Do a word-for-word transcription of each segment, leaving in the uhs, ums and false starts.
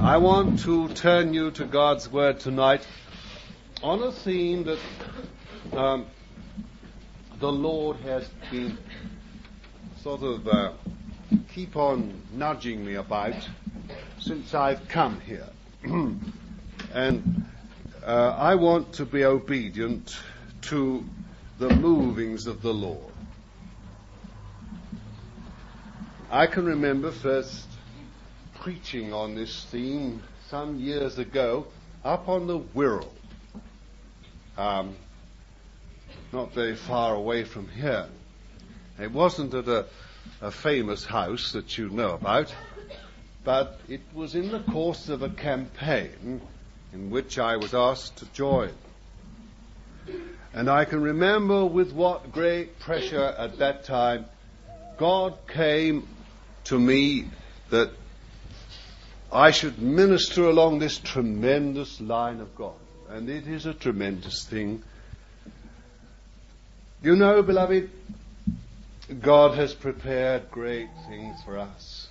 I want to turn you to God's Word tonight on a theme that um, the Lord has been sort of uh, keep on nudging me about since I've come here. and uh, I want to be obedient to the movings of the Lord. I can remember first preaching on this theme some years ago up on the Wirral, um, not very far away from here. It wasn't at a, a famous house that you know about, but it was in the course of a campaign in which I was asked to join. And I can remember with what great pressure at that time God came to me that I should minister along this tremendous line of God. And it is a tremendous thing. You know, beloved, God has prepared great things for us.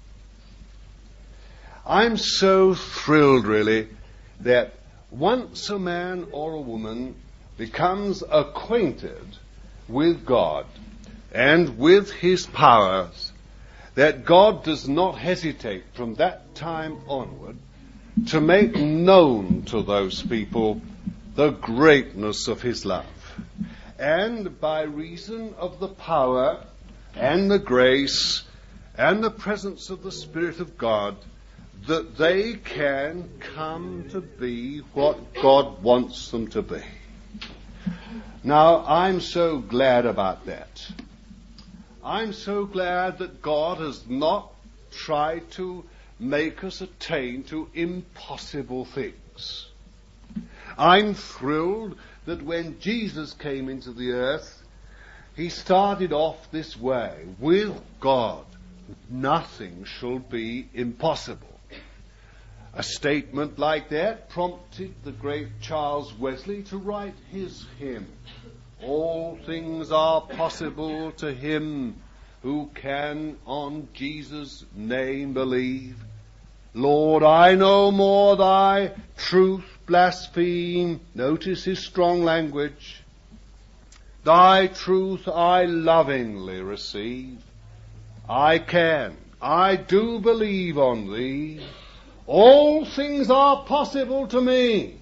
I'm so thrilled, really, that once a man or a woman becomes acquainted with God and with His powers, that God does not hesitate from that time onward to make known to those people the greatness of His love. And by reason of the power and the grace and the presence of the Spirit of God, that they can come to be what God wants them to be. Now, I'm so glad about that. I'm so glad that God has not tried to make us attain to impossible things. I'm thrilled that when Jesus came into the earth, He started off this way. With God, nothing shall be impossible. A statement like that prompted the great Charles Wesley to write his hymn. All things are possible to him who can on Jesus' name believe. Lord, I no more thy truth blaspheme. Notice his strong language. Thy truth I lovingly receive. I can, I do believe on thee. All things are possible to me.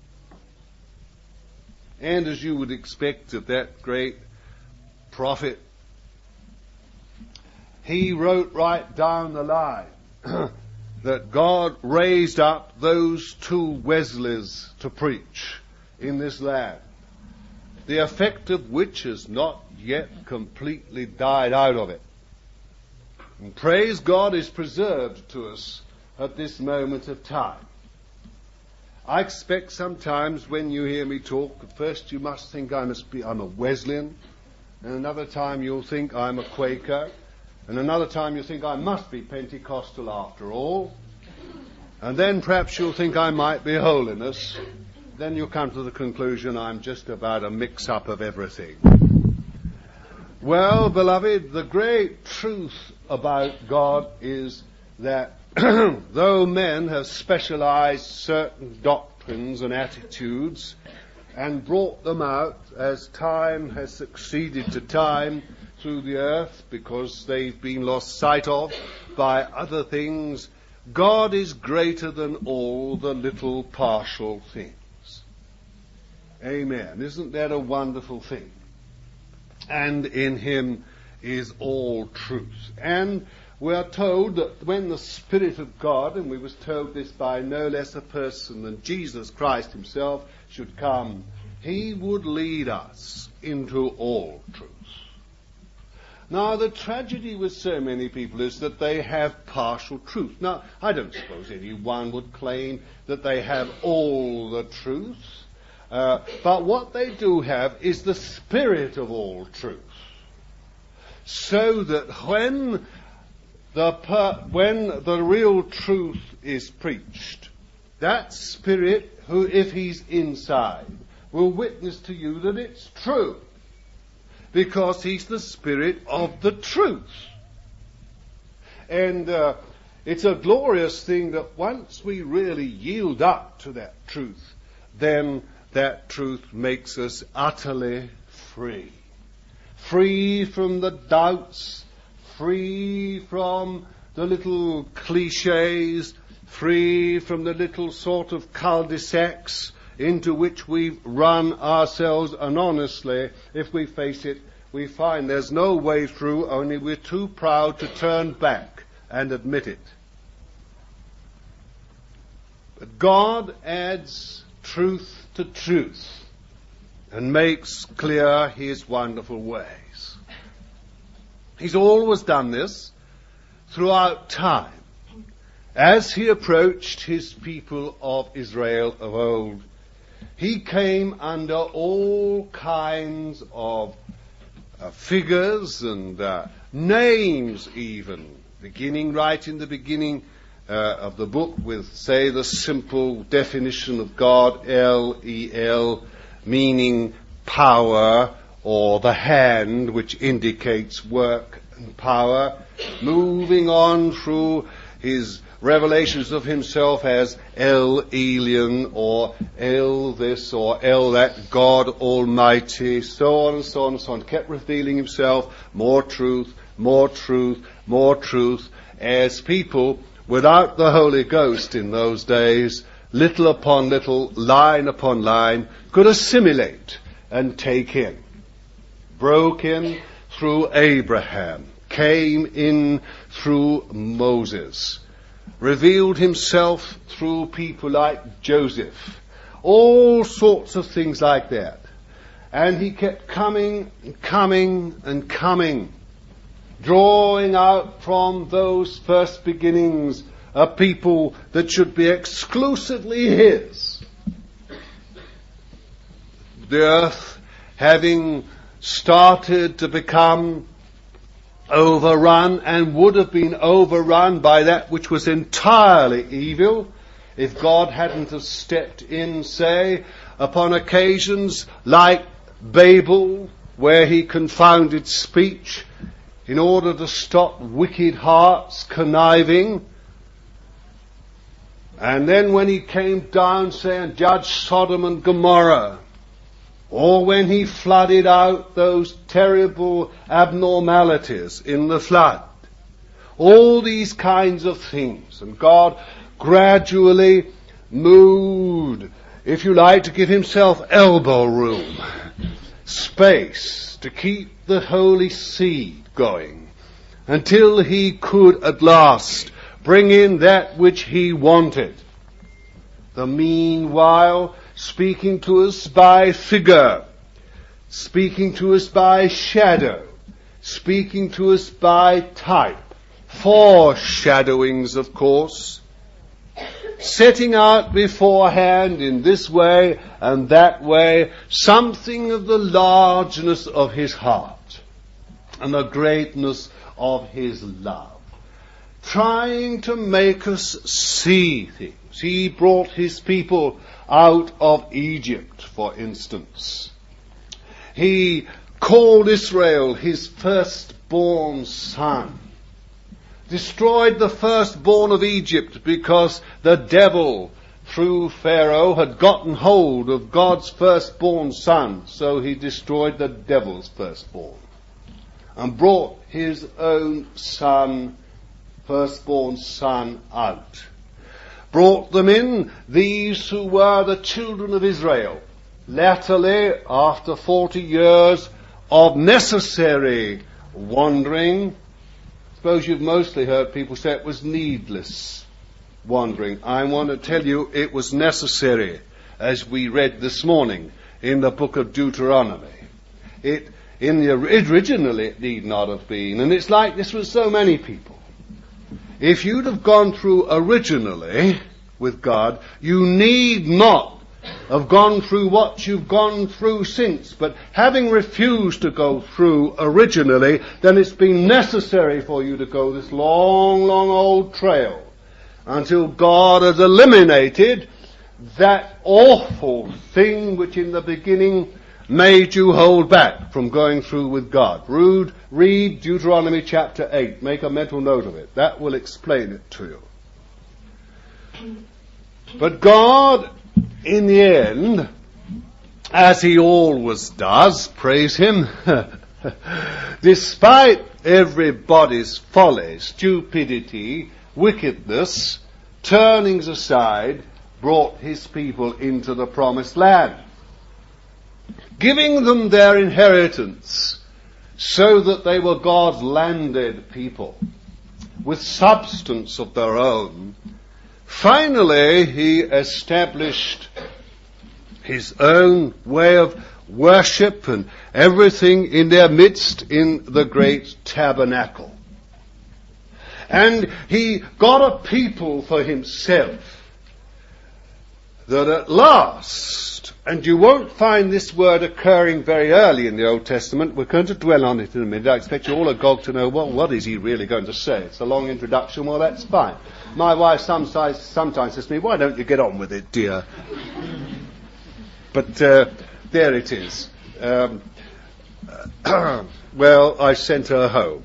And as you would expect of that great prophet, he wrote right down the line that God raised up those two Wesleys to preach in this land, the effect of which has not yet completely died out of it. And praise God is preserved to us at this moment of time. I expect sometimes when you hear me talk, at first you must think I must be, I'm a Wesleyan, and another time you'll think I'm a Quaker, and another time you'll think I must be Pentecostal after all, and then perhaps you'll think I might be Holiness. Then you'll come to the conclusion I'm just about a mix-up of everything. Well, beloved, the great truth about God is that though men have specialized certain doctrines and attitudes and brought them out as time has succeeded to time through the earth because they've been lost sight of by other things, God is greater than all the little partial things. Amen. Isn't that a wonderful thing? And in Him is all truth. And we are told that when the Spirit of God, and we was told this by no less a person than Jesus Christ Himself, should come, He would lead us into all truth. Now, the tragedy with so many people is that they have partial truth. Now, I don't suppose anyone would claim that they have all the truth, uh, but what they do have is the Spirit of all truth. So that when The per, when the real truth is preached, that Spirit, who, if He's inside, will witness to you that it's true, because He's the Spirit of the truth. And uh, It's a glorious thing that once we really yield up to that truth, then that truth makes us utterly free. Free from the doubts, free from the little cliches, free from the little sort of cul-de-sacs into which we've run ourselves, and honestly, if we face it, we find there's no way through, only we're too proud to turn back and admit it. But God adds truth to truth and makes clear his wonderful ways. He's always done this throughout time. As he approached his people of Israel of old, he came under all kinds of uh, figures and uh, names even, beginning right in the beginning uh, of the book with, say, the simple definition of God, L E L, meaning power, or the hand, which indicates work and power, moving on through his revelations of himself as El Elyon, or El this, or El that, God Almighty, so on and so on and so on. Kept revealing himself, more truth, more truth, more truth, as people without the Holy Ghost in those days, little upon little, line upon line, could assimilate and take in. Broke in through Abraham, came in through Moses, revealed himself through people like Joseph, all sorts of things like that. And he kept coming and coming and coming, drawing out from those first beginnings a people that should be exclusively his. The earth having started to become overrun, and would have been overrun by that which was entirely evil, if God hadn't have stepped in, say, upon occasions like Babel, where he confounded speech in order to stop wicked hearts conniving. And then when he came down, say, and judged Sodom and Gomorrah, or when he flooded out those terrible abnormalities in the flood. All these kinds of things. And God gradually moved, if you like, to give himself elbow room, space, to keep the holy seed going, until he could at last bring in that which he wanted. The meanwhile, speaking to us by figure, speaking to us by shadow, speaking to us by type, foreshadowings, of course, setting out beforehand in this way and that way something of the largeness of his heart and the greatness of his love, trying to make us see things. He brought his people out of Egypt, for instance. He called Israel his firstborn son. Destroyed the firstborn of Egypt because the devil, through Pharaoh, had gotten hold of God's firstborn son. So he destroyed the devil's firstborn and brought his own son, firstborn son, out. Brought them in, these who were the children of Israel, latterly, after forty years of necessary wandering. I suppose you've mostly heard people say it was needless wandering. I want to tell you it was necessary, as we read this morning in the book of Deuteronomy. It, in the, originally it need not have been, and it's like this with so many people. If you'd have gone through originally with God, you need not have gone through what you've gone through since. But having refused to go through originally, then it's been necessary for you to go this long, long old trail until God has eliminated that awful thing which in the beginning made you hold back from going through with God? Read, read Deuteronomy chapter eight. Make a mental note of it. That will explain it to you. But God, in the end, as he always does, praise him, despite everybody's folly, stupidity, wickedness, turnings aside, brought his people into the promised land, giving them their inheritance so that they were God's landed people with substance of their own. Finally, he established his own way of worship and everything in their midst in the great tabernacle. And he got a people for himself that at last, and you won't find this word occurring very early in the Old Testament. We're going to dwell on it in a minute. I expect you all agog to know, well, what is he really going to say? It's a long introduction. Well, that's fine. My wife sometimes, sometimes says to me, why don't you get on with it, dear? But uh, there it is. Um, well, I sent her home.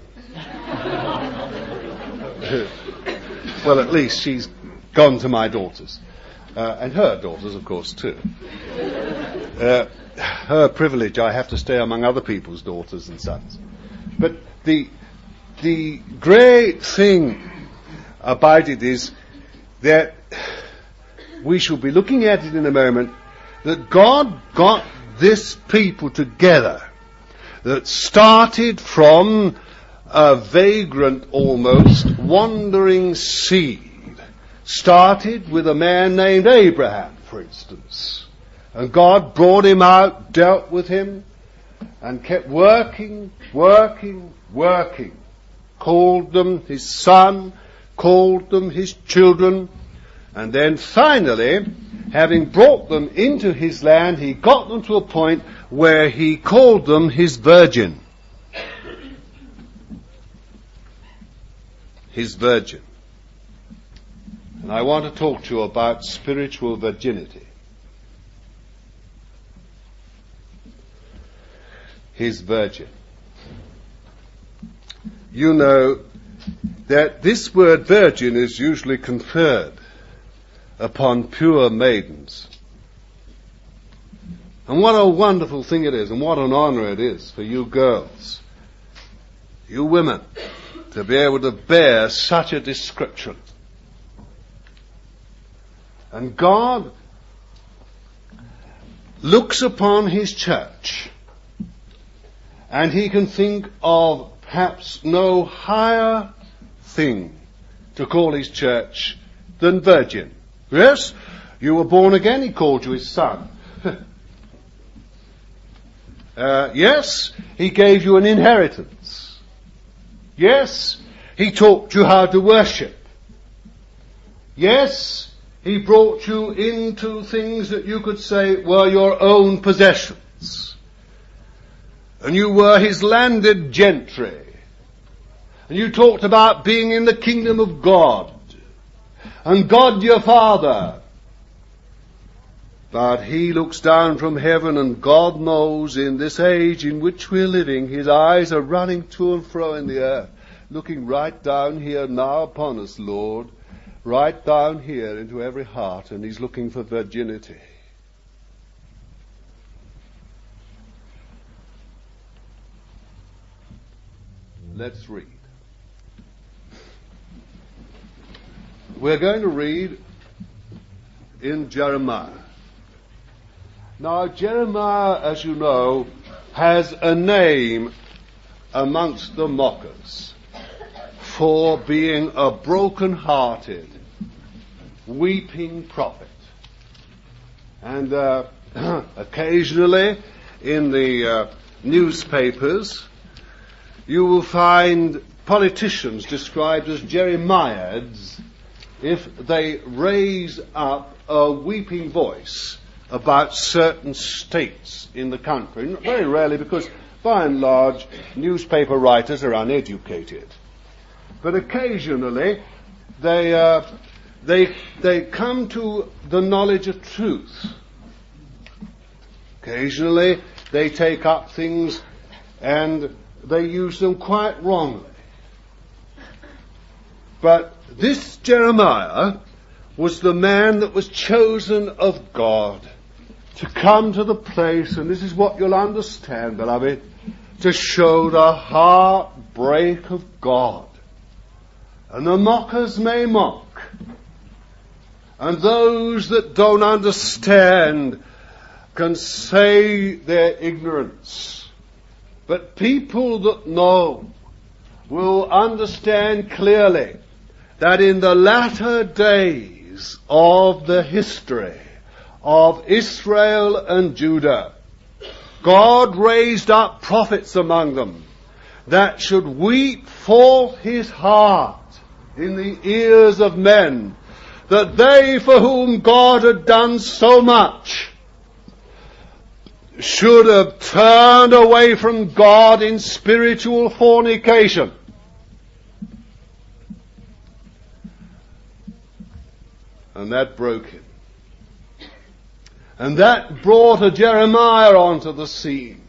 Well, at least she's gone to my daughters. Uh, and her daughters, of course, too. Uh, her privilege, I have to stay among other people's daughters and sons. But the the great thing about it is that we shall be looking at it in a moment, that God got this people together that started from a vagrant, almost, wandering seed. Started with a man named Abraham, for instance. And God brought him out, dealt with him, and kept working, working, working. Called them his son, called them his children, and then finally, having brought them into his land, he got them to a point where he called them his virgin. His virgin. And I want to talk to you about spiritual virginity. His virgin. You know that this word virgin is usually conferred upon pure maidens. And what a wonderful thing it is, and what an honor it is for you girls, you women, to be able to bear such a description. And God looks upon his church, and he can think of perhaps no higher thing to call his church than virgin. Yes, you were born again, he called you his son. uh, yes, he gave you an inheritance. Yes, he taught you how to worship. Yes, he brought you into things that you could say were your own possessions. And you were his landed gentry. And you talked about being in the kingdom of God. And God your Father. But he looks down from heaven, and God knows in this age in which we're living, his eyes are running to and fro in the earth, looking right down here now upon us, Lord. Right down here into every heart, and he's looking for virginity. Let's read. We're going to read in Jeremiah. Now, Jeremiah, as you know, has a name amongst the mockers for being a broken-hearted, weeping prophet. And uh, occasionally in the uh, newspapers you will find politicians described as Jeremiads if they raise up a weeping voice about certain states in the country. Very rarely, because by and large newspaper writers are uneducated. But occasionally they uh, they they come to the knowledge of truth. Occasionally they take up things and they use them quite wrongly. But this Jeremiah was the man that was chosen of God to come to the place, and this is what you'll understand, beloved, to show the heartbreak of God. And the mockers may mock, and those that don't understand can say their ignorance. But people that know will understand clearly that in the latter days of the history of Israel and Judah, God raised up prophets among them that should weep forth his heart in the ears of men, that they for whom God had done so much should have turned away from God in spiritual fornication. And that broke him. And that brought a Jeremiah onto the scene.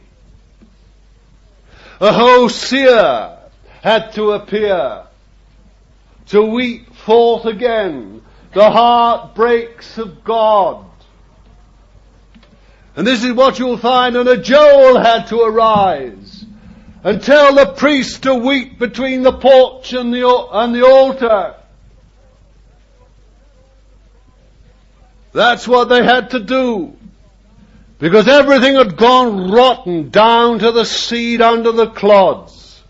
A Hosea had to appear to weep forth again the heartbreaks of God. And this is what you'll find, and a Joel had to arise and tell the priest to weep between the porch and the, and the altar. That's what they had to do, because everything had gone rotten down to the seed under the clods.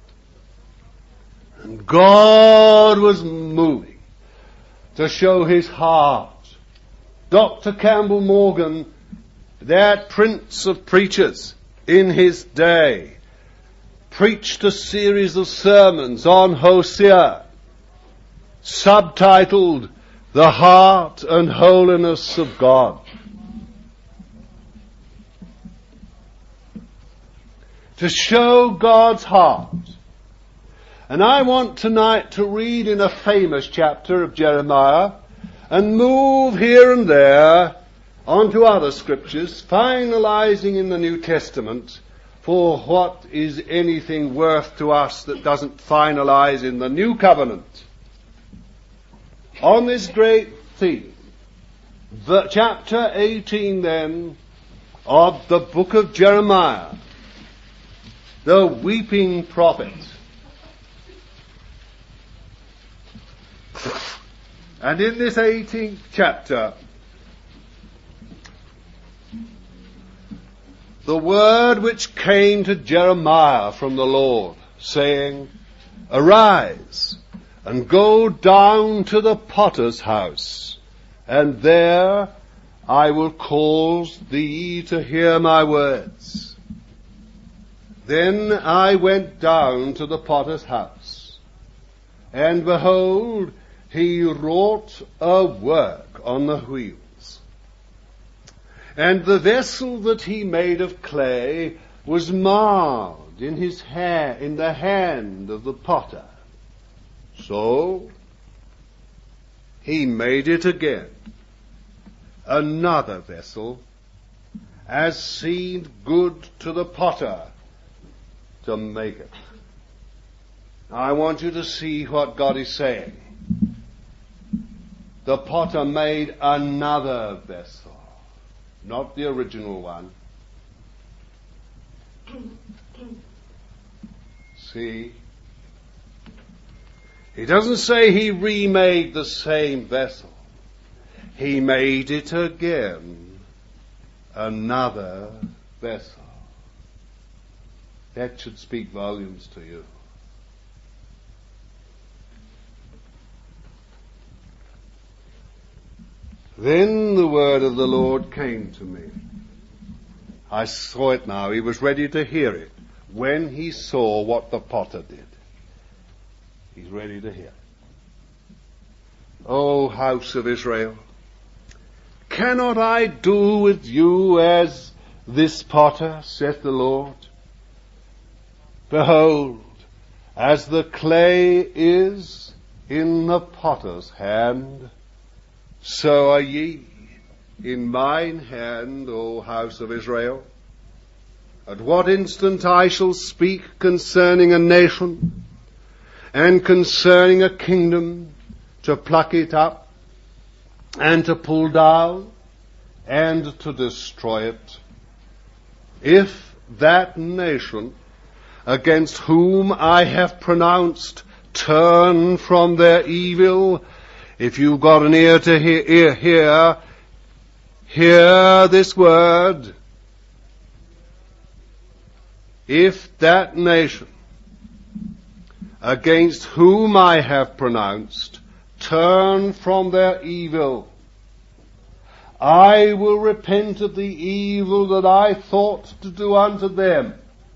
And God was moving to show his heart. Doctor Campbell Morgan, that prince of preachers in his day, preached a series of sermons on Hosea, subtitled The Heart and Holiness of God. To show God's heart. And I want tonight to read in a famous chapter of Jeremiah and move here and there onto other scriptures, finalizing in the New Testament, for what is anything worth to us that doesn't finalize in the New Covenant. On this great theme, the chapter eighteen then of the book of Jeremiah, the weeping prophet. And in this eighteenth chapter, the word which came to Jeremiah from the Lord, saying, Arise, and go down to the potter's house, and there I will cause thee to hear my words. Then I went down to the potter's house, and behold, he wrought a work on the wheels. And the vessel that he made of clay was marred in his hand, in the hand of the potter. So he made it again, another vessel, as seemed good to the potter to make it. Now I want you to see what God is saying. The potter made another vessel, not the original one. See? He doesn't say he remade the same vessel. He made it again, another vessel. That should speak volumes to you. Then the word of the Lord came to me. I saw it now. He was ready to hear it when he saw what the potter did. He's ready to hear it. O house of Israel, cannot I do with you as this potter, saith the Lord? Behold, as the clay is in the potter's hand, so are ye in mine hand, O house of Israel. At what instant I shall speak concerning a nation and concerning a kingdom, to pluck it up and to pull down and to destroy it. If that nation against whom I have pronounced turn from their evil, if you've got an ear to hear, ear, hear, hear this word. If that nation against whom I have pronounced turn from their evil, I will repent of the evil that I thought to do unto them.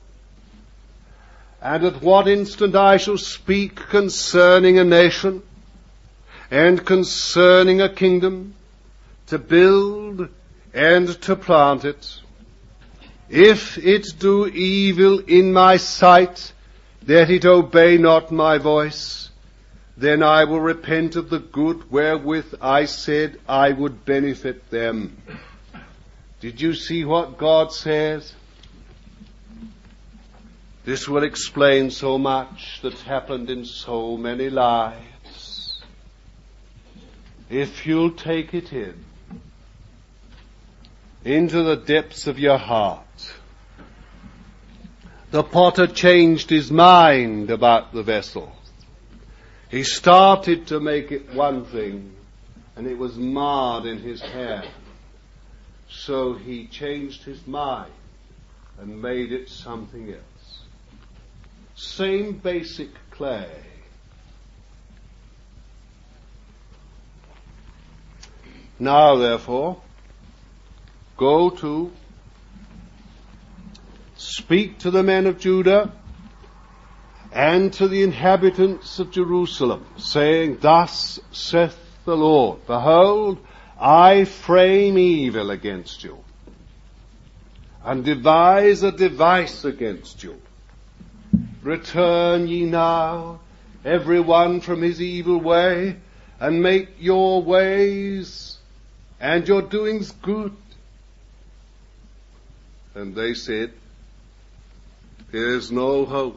And at what instant I shall speak concerning a nation and concerning a kingdom, to build and to plant it, if it do evil in my sight, that it obey not my voice, then I will repent of the good wherewith I said I would benefit them. Did you see what God says? This will explain so much that's happened in so many lives. If you'll take it in, into the depths of your heart. The potter changed his mind about the vessel. He started to make it one thing, and it was marred in his hand. So he changed his mind and made it something else. Same basic clay. Now, therefore, go to speak to the men of Judah and to the inhabitants of Jerusalem, saying, Thus saith the Lord, Behold, I frame evil against you, and devise a device against you. Return ye now, every one from his evil way, and make your ways and your doings good. And they said, There is no hope,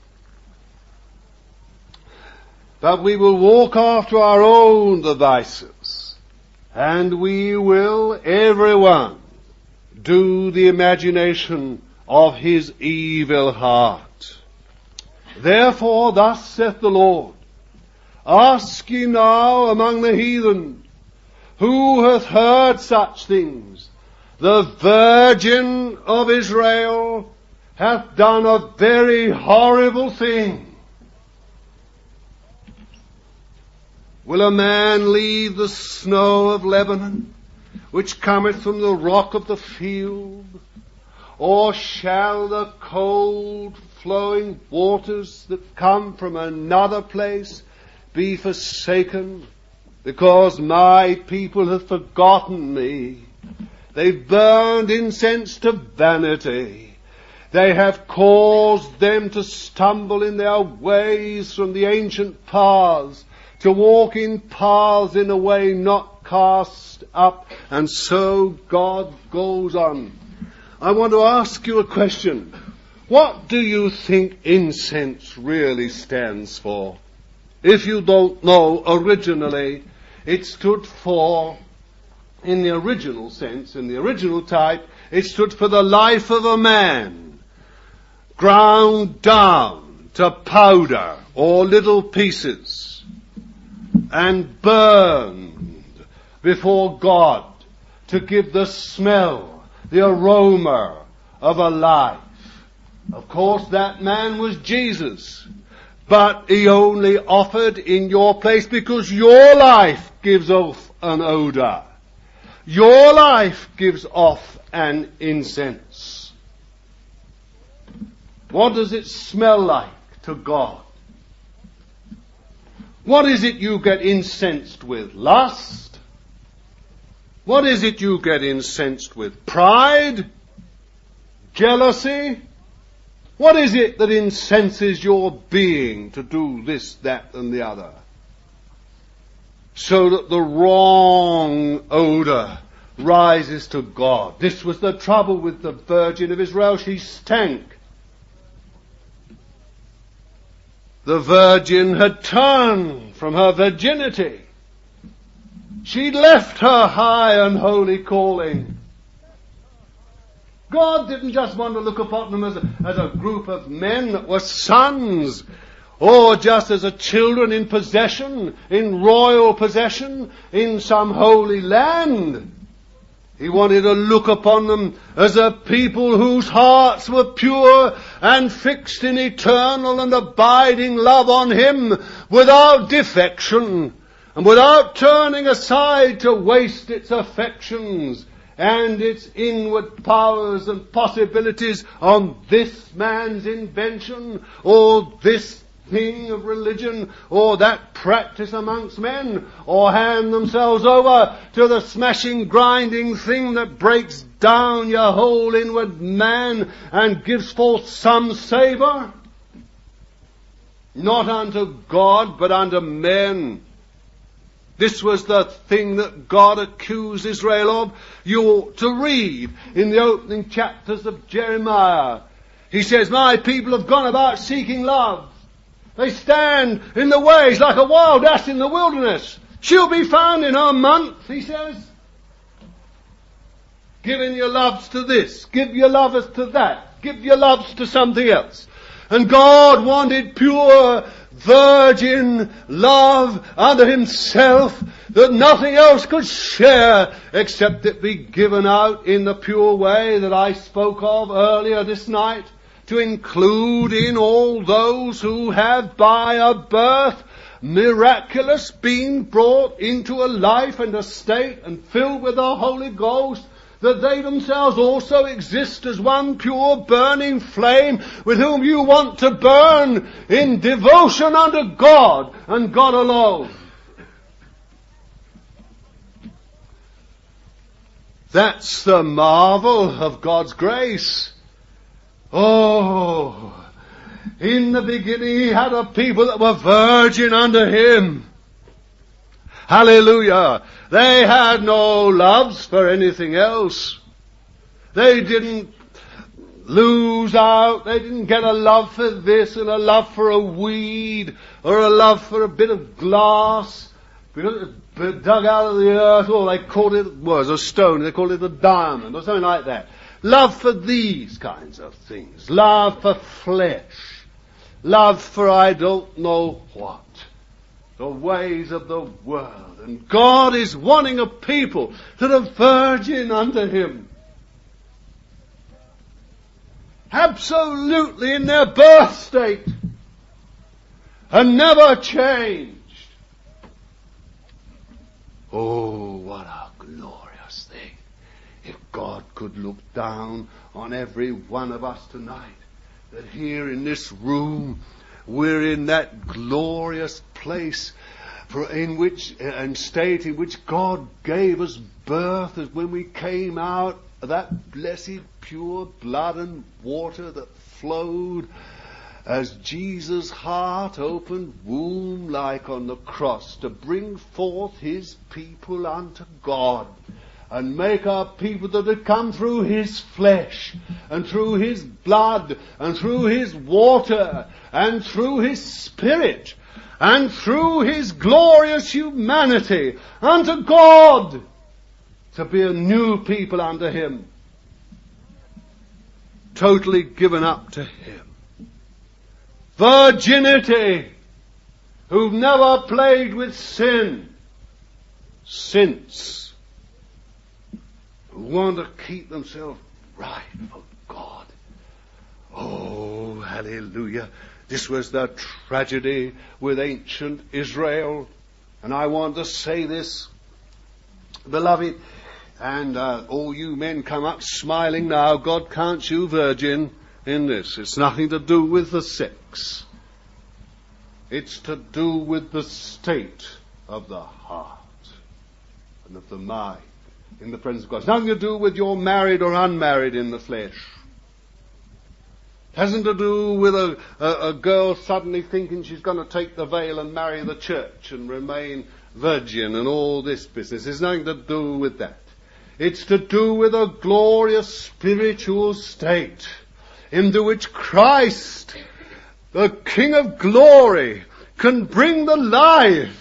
but we will walk after our own devices, and we will, everyone, do the imagination of his evil heart. Therefore, thus saith the Lord, Ask ye now among the heathen, who hath heard such things? The Virgin of Israel hath done a very horrible thing. Will a man leave the snow of Lebanon, which cometh from the rock of the field? Or shall the cold flowing waters that come from another place be forsaken, because my people have forgotten me? They've burned incense to vanity. They have caused them to stumble in their ways from the ancient paths, to walk in paths in a way not cast up. And so God goes on. I want to ask you a question. What do you think incense really stands for? If you don't know, originally it stood for, in the original sense, in the original type, it stood for the life of a man, ground down to powder or little pieces, and burned before God to give the smell, the aroma of a life. Of course, that man was Jesus, but he only offered in your place because your life gives off an odor. Your life gives off an incense. What does it smell like to God? What is it you get incensed with? Lust? What is it you get incensed with? Pride? Jealousy? What is it that incenses your being to do this, that, and the other? So that the wrong odor rises to God. This was the trouble with the Virgin of Israel. She stank. The Virgin had turned from her virginity. She'd left her high and holy calling. God didn't just want to look upon them as a, as a group of men that were sons, or just as a children in possession, in royal possession, in some holy land. He wanted to look upon them as a people whose hearts were pure and fixed in eternal and abiding love on Him, without defection and without turning aside to waste its affections and its inward powers and possibilities on this man's invention or this thing of religion or that practice amongst men, or hand themselves over to the smashing, grinding thing that breaks down your whole inward man and gives forth some savour. Not unto God, but unto men. This was the thing that God accused Israel of. You ought to read in the opening chapters of Jeremiah. He says, my people have gone about seeking love. They stand in the ways like a wild ass in the wilderness. She'll be found in her month, he says. Giving your loves to this, give your lovers to that, give your loves to something else. And God wanted pure, virgin love unto Himself that nothing else could share except it be given out in the pure way that I spoke of earlier this night, to include in all those who have by a birth miraculous been brought into a life and a state and filled with the Holy Ghost, that they themselves also exist as one pure burning flame with whom you want to burn in devotion unto God and God alone. That's the marvel of God's grace. Oh, in the beginning He had a people that were virgin unto Him. Hallelujah. They had no loves for anything else. They didn't lose out. They didn't get a love for this and a love for a weed or a love for a bit of glass because it dug out of the earth. Or they called it, was a stone. They called it a diamond or something like that. Love for these kinds of things. Love for flesh. Love for I don't know what. The ways of the world. And God is wanting a people that are virgin unto Him. Absolutely in their birth state. And never changed. Oh, what a glorious thing. If God could look down on every one of us tonight, that here in this room we're in that glorious place for in which and state in which God gave us birth, as when we came out of that blessed pure blood and water that flowed as Jesus' heart opened womb like on the cross to bring forth His people unto God. And make our people that had come through His flesh, and through His blood, and through His water, and through His Spirit, and through His glorious humanity, unto God, to be a new people unto Him. Totally given up to Him. Virginity, who've never played with sin since. Who want to keep themselves right for God. Oh, hallelujah. This was the tragedy with ancient Israel. And I want to say this, beloved, and uh, all you men come up smiling now. God counts you virgin in this. It's nothing to do with the sex. It's to do with the state of the heart and of the mind in the presence of God. It's nothing to do with you're married or unmarried in the flesh. It hasn't to do with a, a, a girl suddenly thinking she's going to take the veil and marry the church and remain virgin and all this business. It's nothing to do with that. It's to do with a glorious spiritual state into which Christ, the King of glory, can bring the life.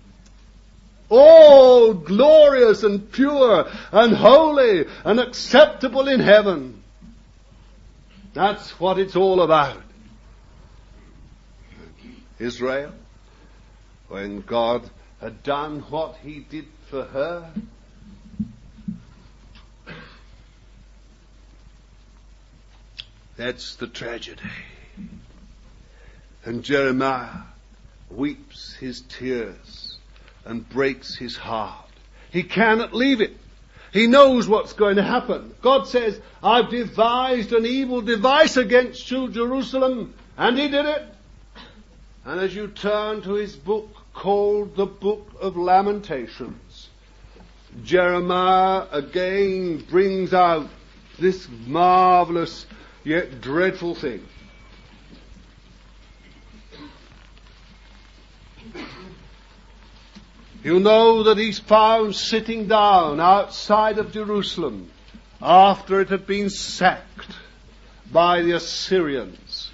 All glorious and pure and holy and acceptable in heaven. That's what it's all about. Israel, when God had done what he did for her, that's the tragedy. And Jeremiah weeps his tears and breaks his heart. He cannot leave it. He knows what's going to happen. God says, I've devised an evil device against you, Jerusalem, and he did it. And as you turn to his book called the Book of Lamentations, Jeremiah again brings out this marvelous yet dreadful thing. You know that he's found sitting down outside of Jerusalem after it had been sacked by the Assyrians.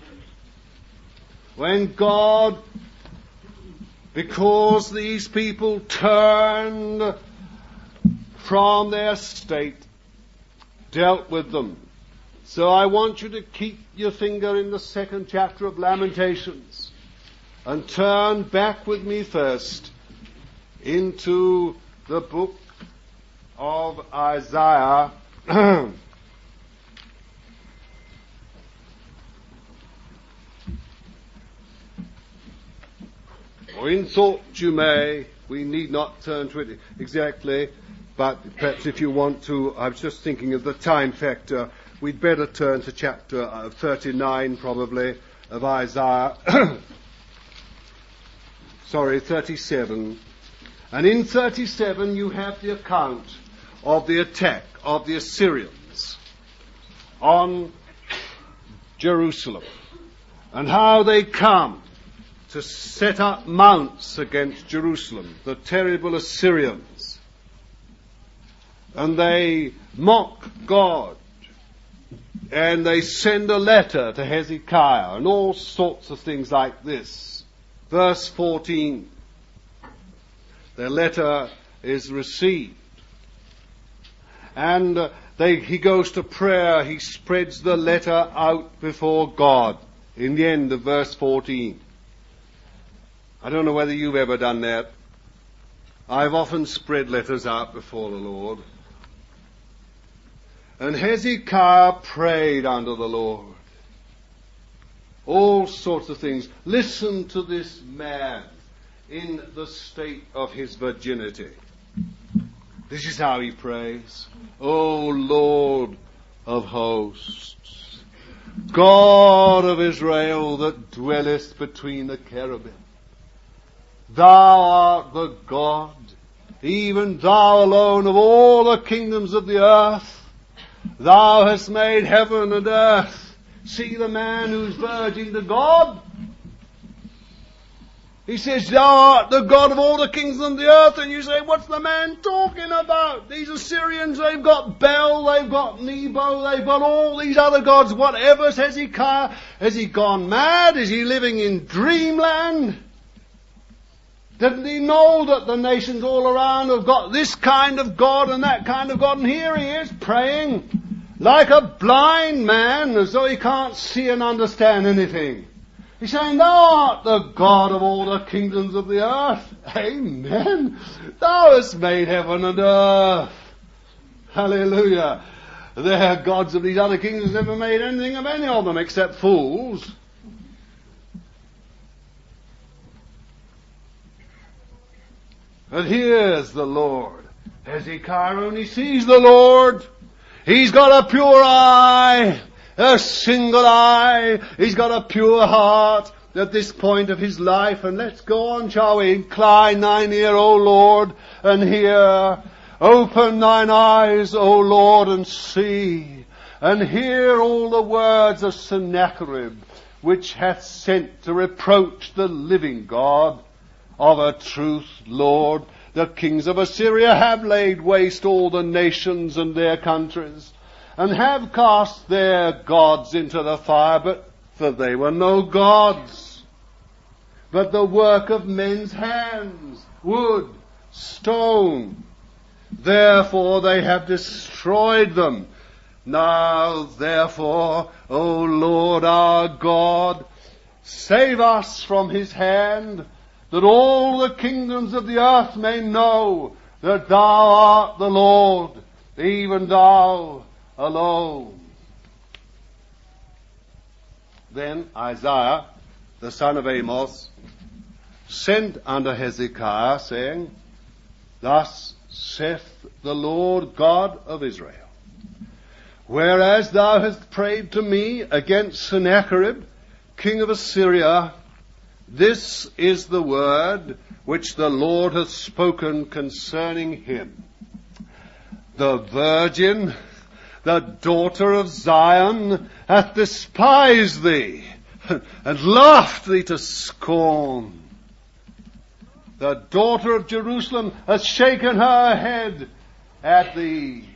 When God, because these people turned from their state, dealt with them. So I want you to keep your finger in the second chapter of Lamentations and turn back with me first into the book of Isaiah. Or in thought you may, we need not turn to it exactly, but perhaps if you want to, I was just thinking of the time factor, we'd better turn to chapter thirty-nine probably of Isaiah. Sorry, thirty-seven. And in thirty-seven you have the account of the attack of the Assyrians on Jerusalem and how they come to set up mounts against Jerusalem, the terrible Assyrians. And they mock God. And they send a letter to Hezekiah and all sorts of things like this. Verse fourteen. Their letter is received. And uh, they, he goes to prayer. He spreads the letter out before God in the end of verse fourteen. I don't know whether you've ever done that. I've often spread letters out before the Lord. And Hezekiah prayed unto the Lord. All sorts of things. Listen to this man in the state of his virginity. This is how he prays. O Lord of hosts, God of Israel that dwellest between the cherubim, thou art the God, even thou alone of all the kingdoms of the earth. Thou hast made heaven and earth. See the man who's virgin to God. He says, thou art the God of all the kingdoms of the earth. And you say, what's the man talking about? These Assyrians, they've got Bel, they've got Nebo, they've got all these other gods. Whatever's Hezekiah? Has he gone mad? Is he living in dreamland? Didn't he know that the nations all around have got this kind of God and that kind of God? And here he is praying like a blind man as though he can't see and understand anything. He's saying, thou art the God of all the kingdoms of the earth. Amen. Thou hast made heaven and earth. Hallelujah. The gods of these other kingdoms never made anything of any of them except fools. But here's the Lord. Hezekiah only sees the Lord. He's got a pure eye, a single eye. He's got a pure heart at this point of his life. And let's go on, shall we? Incline thine ear, O Lord, and hear. Open thine eyes, O Lord, and see. And hear all the words of Sennacherib, which hath sent to reproach the living God. Of a truth, Lord, The kings of Assyria have laid waste all the nations and their countries, and have cast their gods into the fire, but for they were no gods, but the work of men's hands, wood, stone. Therefore they have destroyed them. Now therefore, O Lord our God, save us from his hand, that all the kingdoms of the earth may know that thou art the Lord, even thou alone. Then Isaiah, the son of Amos, sent unto Hezekiah, saying, Thus saith the Lord God of Israel, whereas thou hast prayed to me against Sennacherib, king of Assyria, this is the word which the Lord hath spoken concerning him. The virgin, the daughter of Zion, hath despised thee, and laughed thee to scorn. The daughter of Jerusalem hath shaken her head at thee.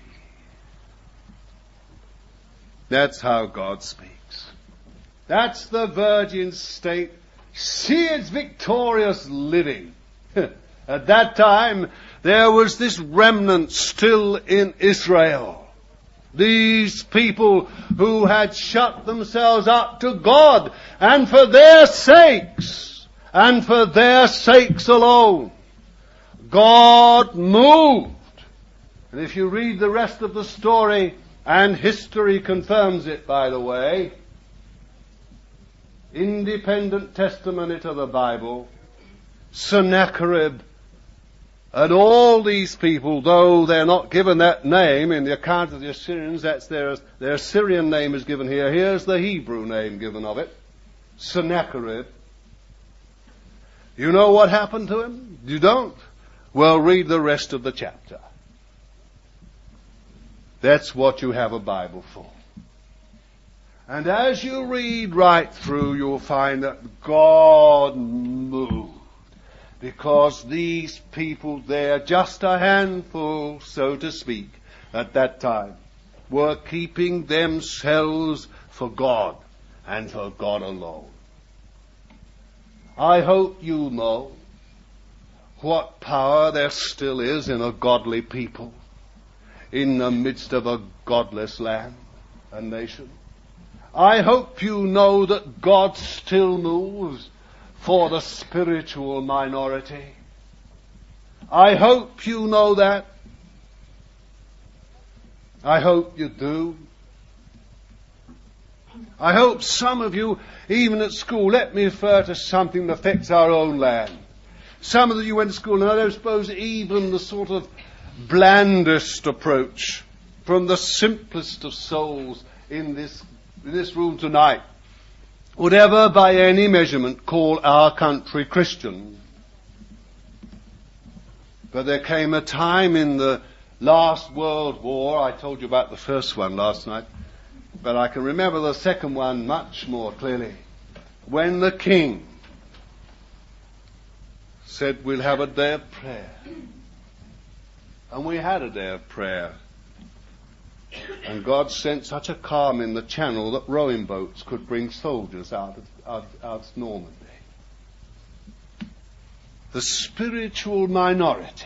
That's how God speaks. That's the virgin state. See its victorious living. At that time, there was this remnant still in Israel. These people who had shut themselves up to God, and for their sakes, and for their sakes alone, God moved. And if you read the rest of the story, and history confirms it, by the way, independent testimony to the Bible, Sennacherib and all these people, though they're not given that name in the account of the Assyrians, that's their, their Assyrian name is given here. Here's the Hebrew name given of it, Sennacherib. You know what happened to him? You don't? Well, read the rest of the chapter. That's what you have a Bible for. And as you read right through, you'll find that God moved. Because these people there, just a handful, so to speak, at that time, were keeping themselves for God and for God alone. I hope you know what power there still is in a godly people in the midst of a godless land and nation. I hope you know that God still moves for the spiritual minority. I hope you know that. I hope you do. I hope some of you, even at school, let me refer to something that affects our own land. Some of you went to school, and I don't suppose even the sort of blandest approach from the simplest of souls in this, in this room tonight would ever by any measurement call our country Christian. But there came a time in the last World War, I told you about the first one last night, but I can remember the second one much more clearly, when the king said, we'll have a day of prayer. And we had a day of prayer. And God sent such a calm in the channel that rowing boats could bring soldiers out of, out, out of Normandy. The spiritual minority,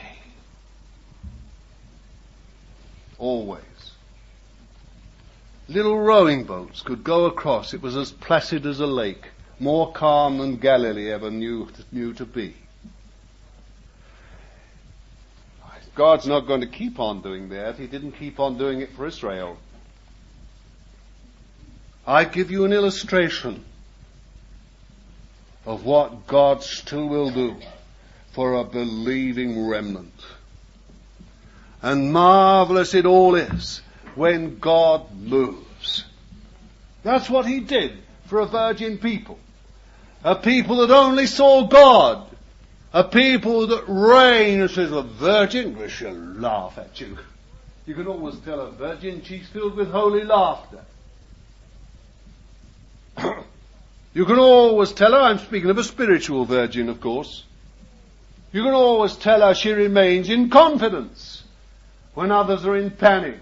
always. Little rowing boats could go across. It was as placid as a lake, more calm than Galilee ever knew, knew to be. God's not going to keep on doing that. He didn't keep on doing it for Israel. I give you an illustration of what God still will do for a believing remnant. And marvelous it all is when God moves. That's what he did for a virgin people. A people that only saw God. A people that reign, and says, a virgin, we shall laugh at you. You can always tell a virgin she's filled with holy laughter. You can always tell her, I'm speaking of a spiritual virgin, of course. You can always tell how she remains in confidence when others are in panic.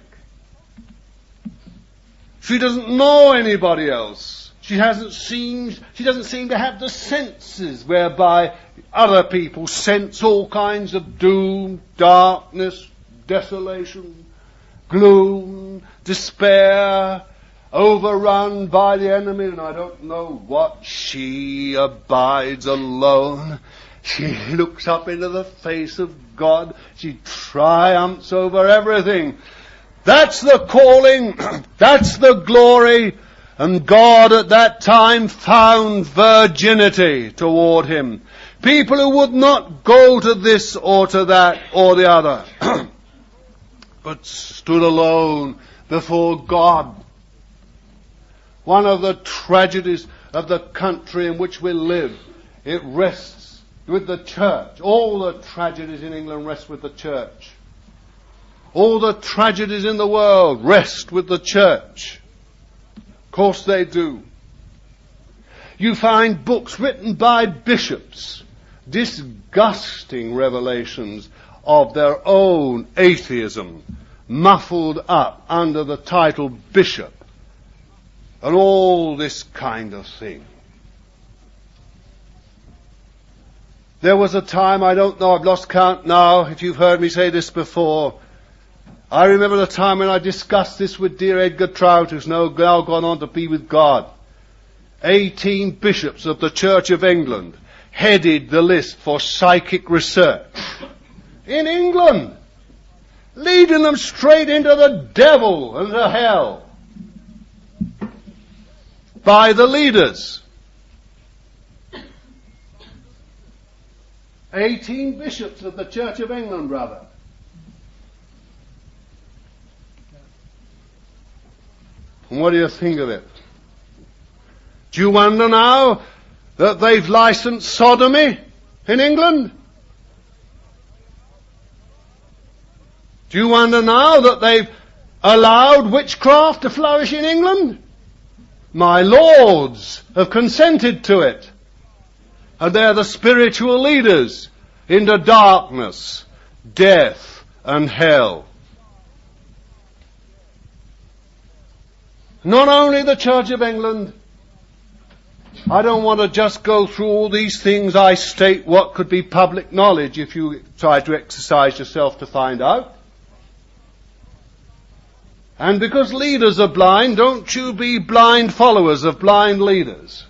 She doesn't know anybody else. She hasn't seen, she doesn't seem to have the senses whereby other people sense all kinds of doom, darkness, desolation, gloom, despair, overrun by the enemy, and I don't know what. She abides alone. She looks up into the face of God. She triumphs over everything. That's the calling. That's the glory. And God at that time found virginity toward him. People who would not go to this or to that or the other, but stood alone before God. One of the tragedies of the country in which we live, it rests with the church. All the tragedies in England rest with the church. All the tragedies in the world rest with the church. Of course they do. You find books written by bishops, disgusting revelations of their own atheism, muffled up under the title bishop, and all this kind of thing. There was a time, I don't know, I've lost count now, if you've heard me say this before. I remember the time when I discussed this with dear Edgar Trout, who's now gone on to be with God. Eighteen bishops of the Church of England headed the list for psychic research. In England! Leading them straight into the devil and to hell. By the leaders. Eighteen bishops of the Church of England, brother. And what do you think of it? Do you wonder now that they've licensed sodomy in England? Do you wonder now that they've allowed witchcraft to flourish in England? My lords have consented to it. And they're the spiritual leaders into darkness, death, and hell. Not only the Church of England. I don't want to just go through all these things. I state what could be public knowledge if you try to exercise yourself to find out. And because leaders are blind, don't you be blind followers of blind leaders.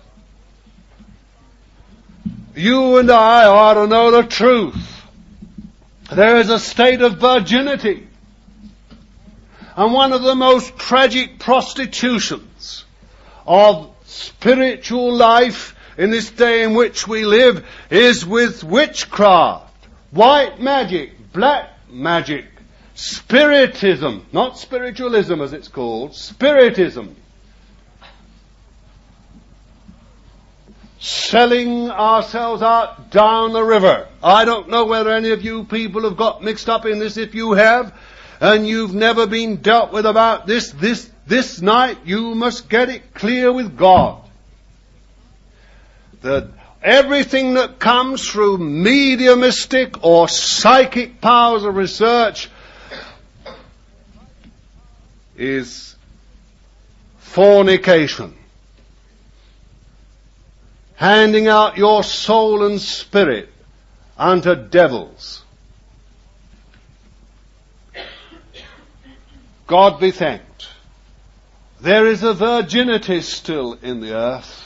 You and I ought to know the truth. There is a state of virginity. And one of the most tragic prostitutions of spiritual life in this day in which we live is with witchcraft, white magic, black magic, spiritism, not spiritualism as it's called, spiritism. Selling ourselves out down the river. I don't know whether any of you people have got mixed up in this. If you have, and you've never been dealt with about this, this, this night, you must get it clear with God. That everything that comes through mediumistic or psychic powers of research is fornication. Handing out your soul and spirit unto devils. God be thanked. There is a virginity still in the earth.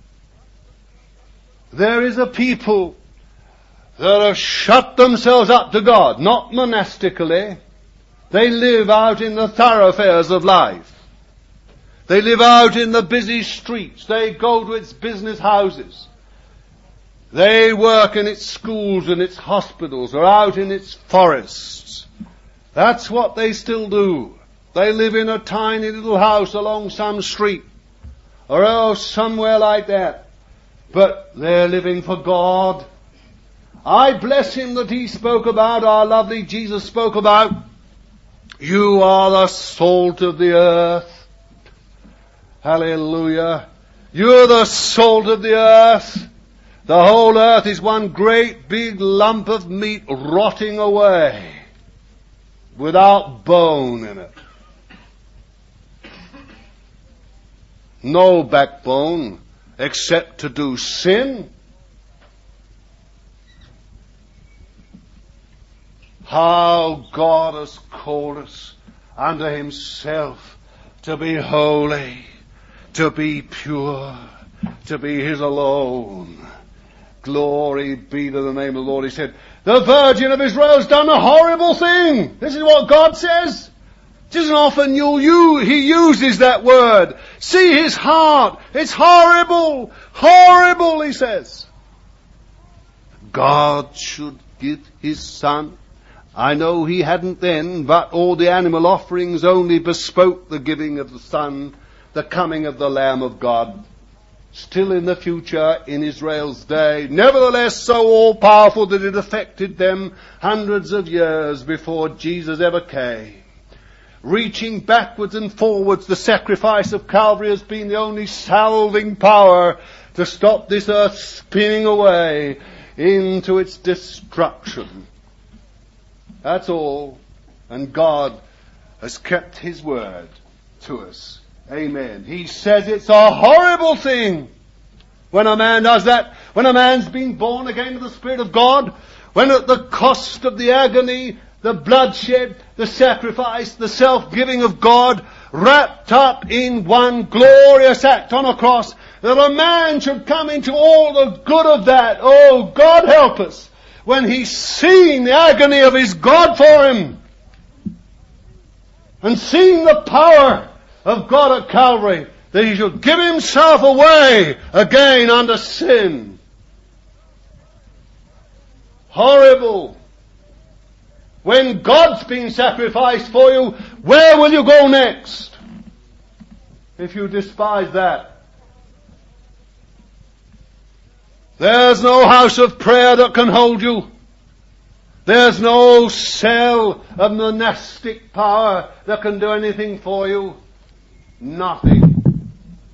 There is a people that have shut themselves up to God, not monastically. They live out in the thoroughfares of life. They live out in the busy streets. They go to its business houses. They work in its schools and its hospitals or out in its forests. That's what they still do. They live in a tiny little house along some street or oh, somewhere like that. But they're living for God. I bless him that he spoke about, our lovely Jesus spoke about, you are the salt of the earth. Hallelujah. You're the salt of the earth. The whole earth is one great big lump of meat rotting away without bone in it. No backbone except to do sin. How God has called us unto himself to be holy, to be pure, to be his alone. Glory be to the name of the Lord. He said, the Virgin of Israel has done a horrible thing. This is what God says. It isn't often you, you, he uses that word. See his heart. It's horrible. Horrible, he says. God should give his son. I know he hadn't then, but all the animal offerings only bespoke the giving of the son, the coming of the Lamb of God. Still in the future, in Israel's day, nevertheless so all-powerful that it affected them hundreds of years before Jesus ever came. Reaching backwards and forwards, the sacrifice of Calvary has been the only salving power to stop this earth spinning away into its destruction. That's all. And God has kept his word to us. Amen. He says it's a horrible thing when a man does that. When a man's been born again of the Spirit of God, when at the cost of the agony, the bloodshed, the sacrifice, the self-giving of God, wrapped up in one glorious act on a cross, that a man should come into all the good of that. Oh, God help us. When he's seen the agony of his God for him, and seen the power of God at Calvary, that he should give himself away again unto sin. Horrible. When God's been sacrificed for you, where will you go next? If you despise that. There's no house of prayer that can hold you. There's no cell of monastic power that can do anything for you. Nothing.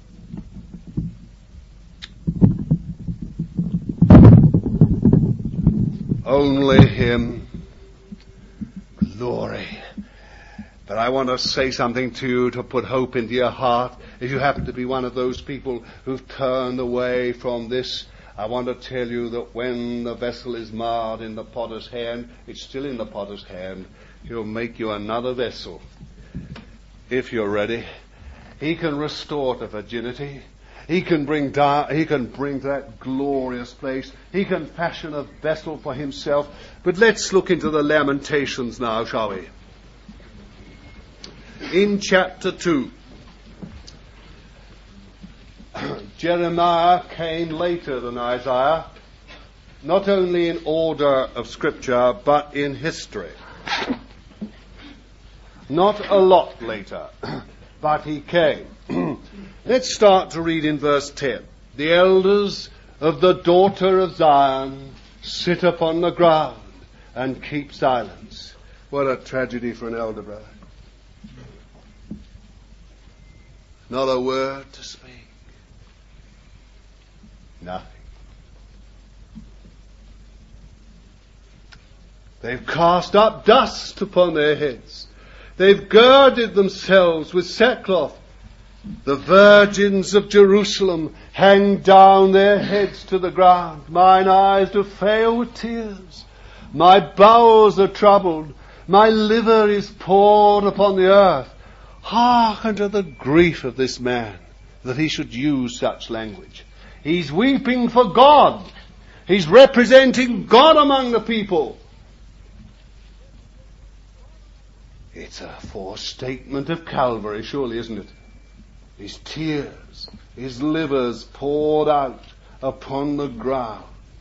Only him. Glory. But I want to say something to you to put hope into your heart. If you happen to be one of those people who've turned away from this, I want to tell you that when the vessel is marred in the potter's hand, it's still in the potter's hand. He'll make you another vessel. If you're ready. He can restore to virginity. He can bring down, he can bring to that glorious place. He can fashion a vessel for himself. But let's look into the Lamentations now, shall we? In chapter two. Jeremiah came later than Isaiah, not only in order of Scripture, but in history. Not a lot later, but he came. Let's start to read in verse ten. The elders of the daughter of Zion sit upon the ground and keep silence. What a tragedy for an elder brother. Not a word to speak. Nothing. They've cast up dust upon their heads. They've girded themselves with sackcloth. The virgins of Jerusalem hang down their heads to the ground. Mine eyes do fail with tears. My bowels are troubled. My liver is poured upon the earth. Hark unto the grief of this man, that he should use such language. He's weeping for God. He's representing God among the people. It's a forestatement of Calvary, surely, isn't it? His tears, his livers poured out upon the ground.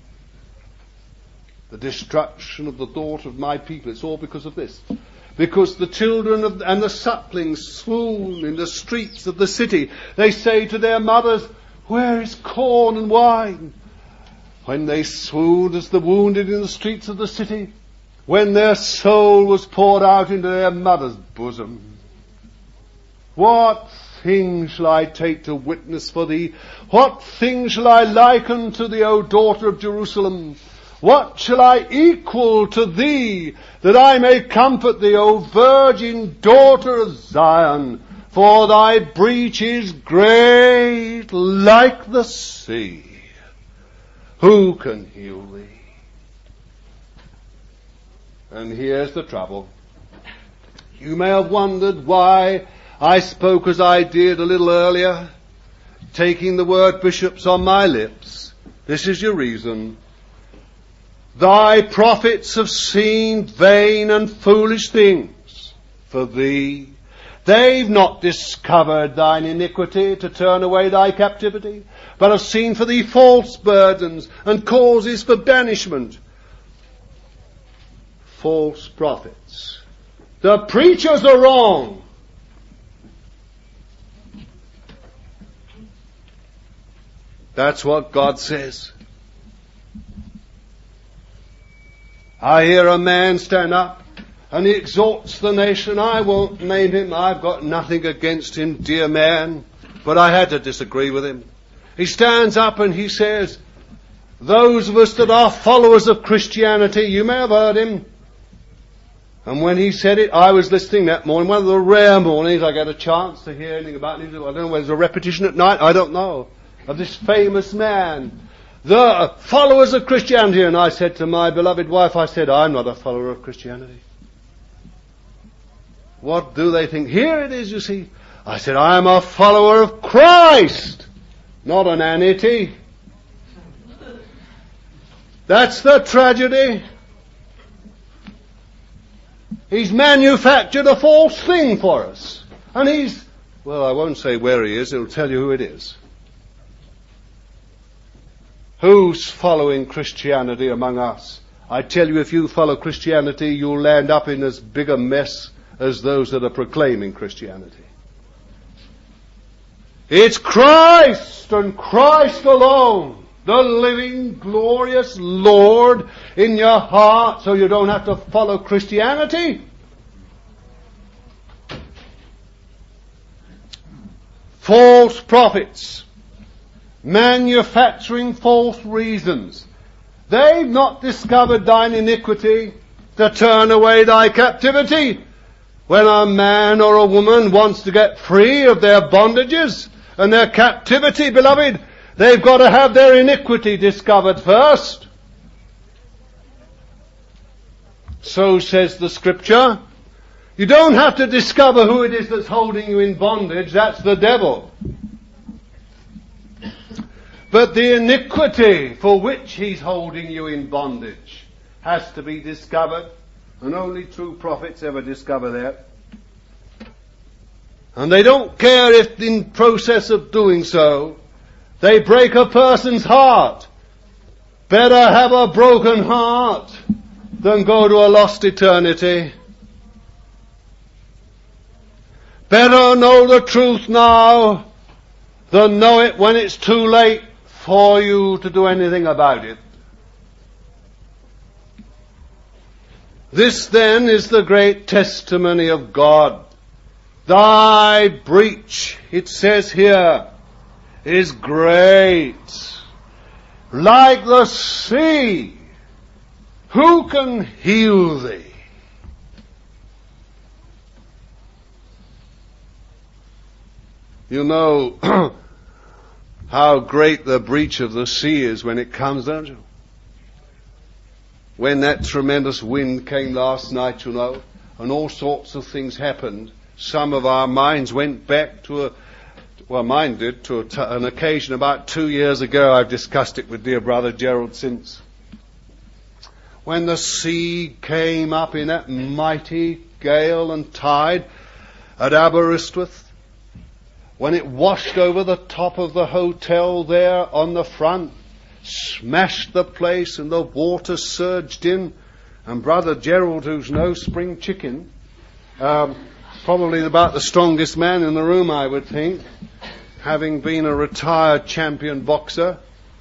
The destruction of the daughter of my people, it's all because of this. Because the children of, and the sucklings swoon in the streets of the city. They say to their mothers, where is corn and wine? When they swooned as the wounded in the streets of the city, when their soul was poured out into their mother's bosom. What thing shall I take to witness for thee? What thing shall I liken to thee, O daughter of Jerusalem? What shall I equal to thee, that I may comfort thee, O virgin daughter of Zion? For thy breach is great like the sea. Who can heal thee? And here's the trouble. You may have wondered why I spoke as I did a little earlier, taking the word bishops on my lips. This is your reason. Thy prophets have seen vain and foolish things for thee. They've not discovered thine iniquity to turn away thy captivity, but have seen for thee false burdens and causes for banishment. False prophets. The preachers are wrong. That's what God says. I hear a man stand up and he exhorts the nation. I won't name him. I've got nothing against him, dear man, but I had to disagree with him. He stands up and he says, those of us that are followers of Christianity, you may have heard him. And when he said it, I was listening that morning, one of the rare mornings I get a chance to hear anything about it. I don't know whether there's a repetition at night, I don't know, of this famous man. The followers of Christianity. And I said to my beloved wife, I said, I'm not a follower of Christianity. What do they think? Here it is, you see. I said, I am a follower of Christ, not an anity. That's the tragedy. He's manufactured a false thing for us. And he's, well, I won't say where he is, it'll tell you who it is. Who's following Christianity among us? I tell you, if you follow Christianity, you'll land up in as big a mess as those that are proclaiming Christianity. It's Christ and Christ alone, the living, glorious Lord in your heart, so you don't have to follow Christianity. False prophets, manufacturing false reasons. They've not discovered thine iniquity to turn away thy captivity. When a man or a woman wants to get free of their bondages and their captivity, beloved, they've got to have their iniquity discovered first. So says the Scripture. You don't have to discover who it is that's holding you in bondage. That's the devil. But the iniquity for which he's holding you in bondage has to be discovered. And only true prophets ever discover that. And they don't care if in process of doing so they break a person's heart. Better have a broken heart than go to a lost eternity. Better know the truth now than know it when it's too late for you to do anything about it. This then is the great testimony of God. Thy breach, it says here, is great, like the sea. Who can heal thee? You know how great the breach of the sea is when it comes, don't you? When that tremendous wind came last night, you know, and all sorts of things happened, some of our minds went back to a, well, mine did, to a t- an occasion about two years ago. I've discussed it with dear brother Gerald since. When the sea came up in that mighty gale and tide at Aberystwyth, when it washed over the top of the hotel there on the front, smashed the place and the water surged in, and brother Gerald, who's no spring chicken, um, probably about the strongest man in the room, I would think, having been a retired champion boxer,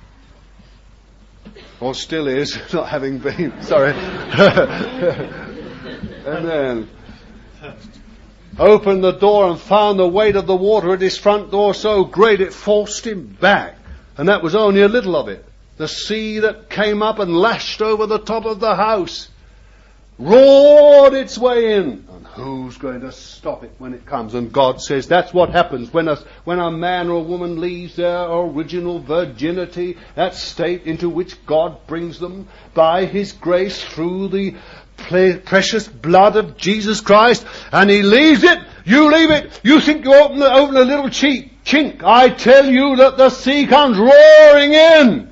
or still is, not having been, sorry. And then, opened the door and found the weight of the water at his front door so great it forced him back. And that was only a little of it. The sea that came up and lashed over the top of the house roared its way in. And who's going to stop it when it comes? And God says that's what happens when a, when a man or a woman leaves their original virginity, that state into which God brings them by His grace through the precious blood of Jesus Christ, and He leaves it. You leave it. You think you open, the, open a little cheek, chink. I tell you that the sea comes roaring in.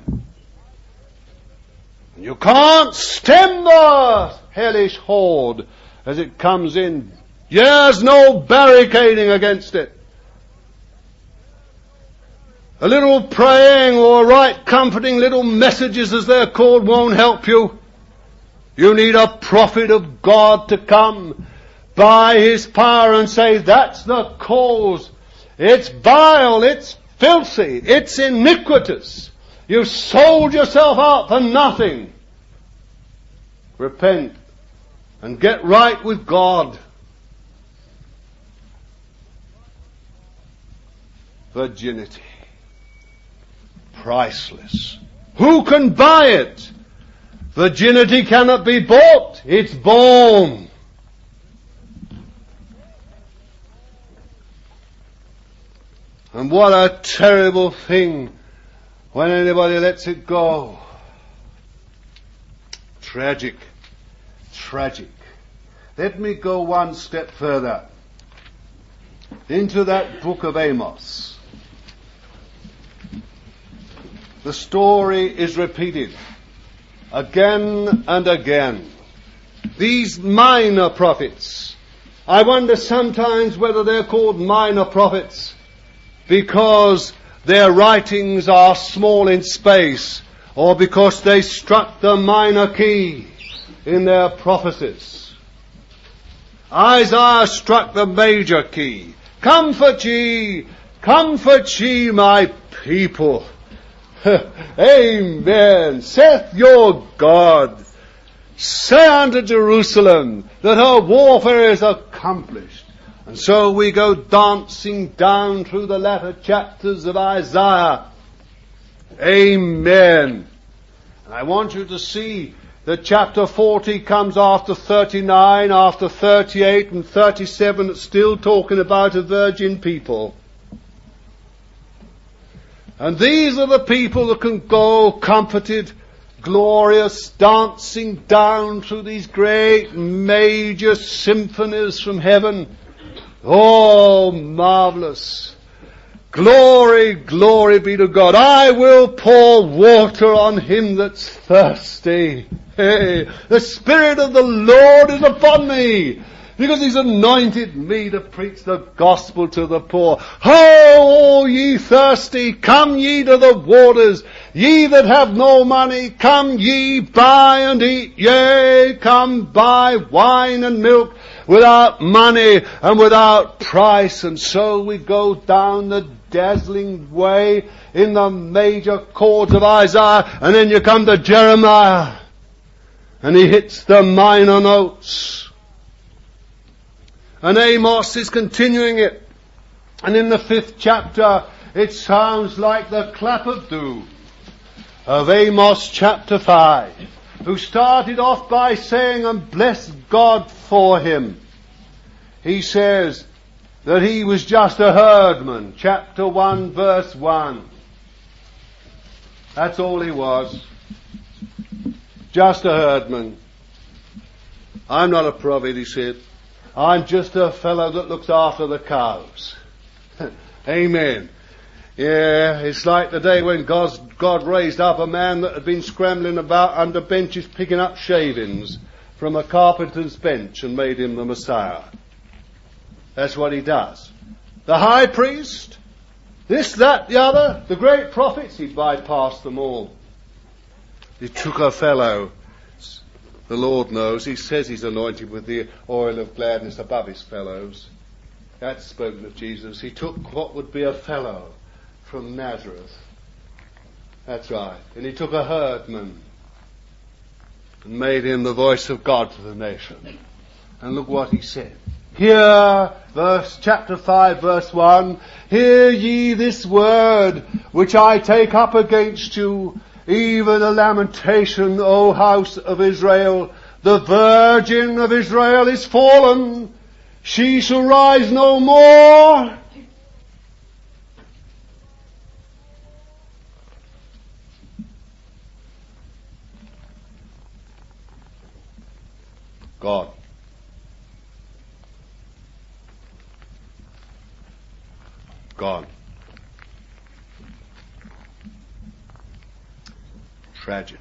You can't stem the hellish horde as it comes in. There's no barricading against it. A little praying or right comforting little messages, as they're called, won't help you. You need a prophet of God to come by His power and say, that's the cause. It's vile, it's filthy, it's iniquitous. You've sold yourself out for nothing. Repent and get right with God. Virginity. Priceless. Who can buy it? Virginity cannot be bought. It's born. And what a terrible thing when anybody lets it go. Tragic. Tragic. Let me go one step further into that book of Amos. The story is repeated again and again. These minor prophets, I wonder sometimes whether they're called minor prophets because their writings are small in space, or because they struck the minor key in their prophecies. Isaiah struck the major key. Comfort ye, comfort ye my people. Amen. Saith your God, say unto Jerusalem that her warfare is accomplished. And so we go dancing down through the latter chapters of Isaiah. Amen. And I want you to see that chapter forty comes after thirty-nine, after thirty-eight and thirty-seven. It's still talking about a virgin people. And these are the people that can go comforted, glorious, dancing down through these great major symphonies from heaven. Oh, marvelous. Glory, glory be to God. I will pour water on him that's thirsty. Hey, the Spirit of the Lord is upon me, because He's anointed me to preach the gospel to the poor. Ho, all ye thirsty, come ye to the waters. Ye that have no money, come ye buy and eat. Yea, come buy wine and milk without money and without price. And so we go down the dazzling way in the major chords of Isaiah, and then you come to Jeremiah, and he hits the minor notes. And Amos is continuing it. And in the fifth chapter, it sounds like the clap of doom of Amos chapter five, who started off by saying, and bless God for him. He says that he was just a herdman. Chapter one, verse one. That's all he was. Just a herdman. I'm not a prophet, he said. I'm just a fellow that looks after the cows. Amen. Yeah, it's like the day when God's, God raised up a man that had been scrambling about under benches picking up shavings from a carpenter's bench and made him the Messiah. That's what he does. The high priest, this, that, the other, the great prophets, he bypassed them all. He took a fellow, the Lord knows, he says he's anointed with the oil of gladness above his fellows. That's spoken of Jesus. He took what would be a fellow from Nazareth. That's right. And he took a herdman and made him the voice of God to the nation. And look what he said. Hear, verse chapter five, verse one, hear ye this word which I take up against you, even a lamentation, O house of Israel. The virgin of Israel is fallen. She shall rise no more. God. Gone. Tragedy.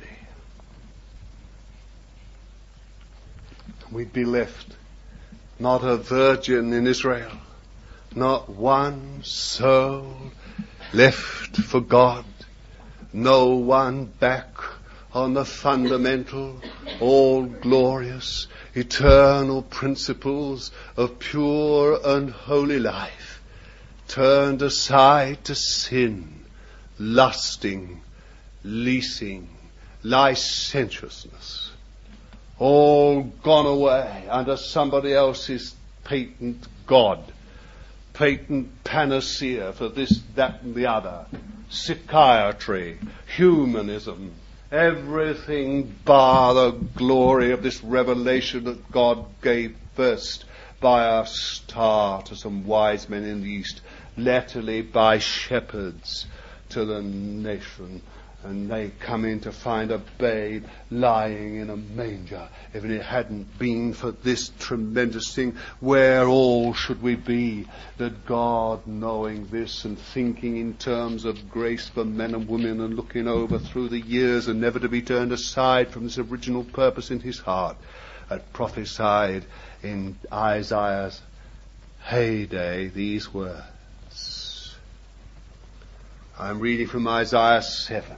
We'd be left not a virgin in Israel, not one soul left for God, no one back on the fundamental, all-glorious, eternal principles of pure and holy life, turned aside to sin, lusting, leasing, licentiousness, all gone away under somebody else's patent God, patent panacea for this, that and the other, psychiatry, humanism, everything bar the glory of this revelation that God gave first by a star to some wise men in the East, latterly by shepherds to the nation. And they come in to find a babe lying in a manger. If it hadn't been for this tremendous thing, where all should we be? That God, knowing this and thinking in terms of grace for men and women and looking over through the years and never to be turned aside from this original purpose in his heart, had prophesied in Isaiah's heyday these words. I'm reading from Isaiah seven.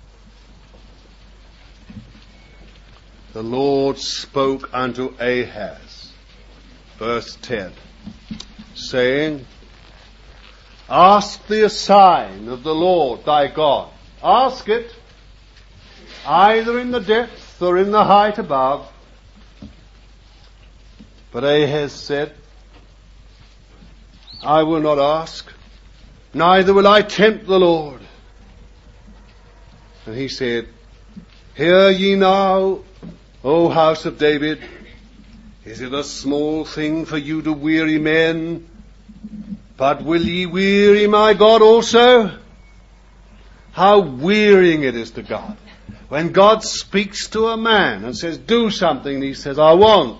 The Lord spoke unto Ahaz, verse ten, saying, ask thee a sign of the Lord thy God. Ask it, either in the depth or in the height above. But Ahaz said, I will not ask, neither will I tempt the Lord. And he said, hear ye now, O house of David, is it a small thing for you to weary men? But will ye weary my God also? How wearying it is to God. When God speaks to a man and says, do something, he says, I won't.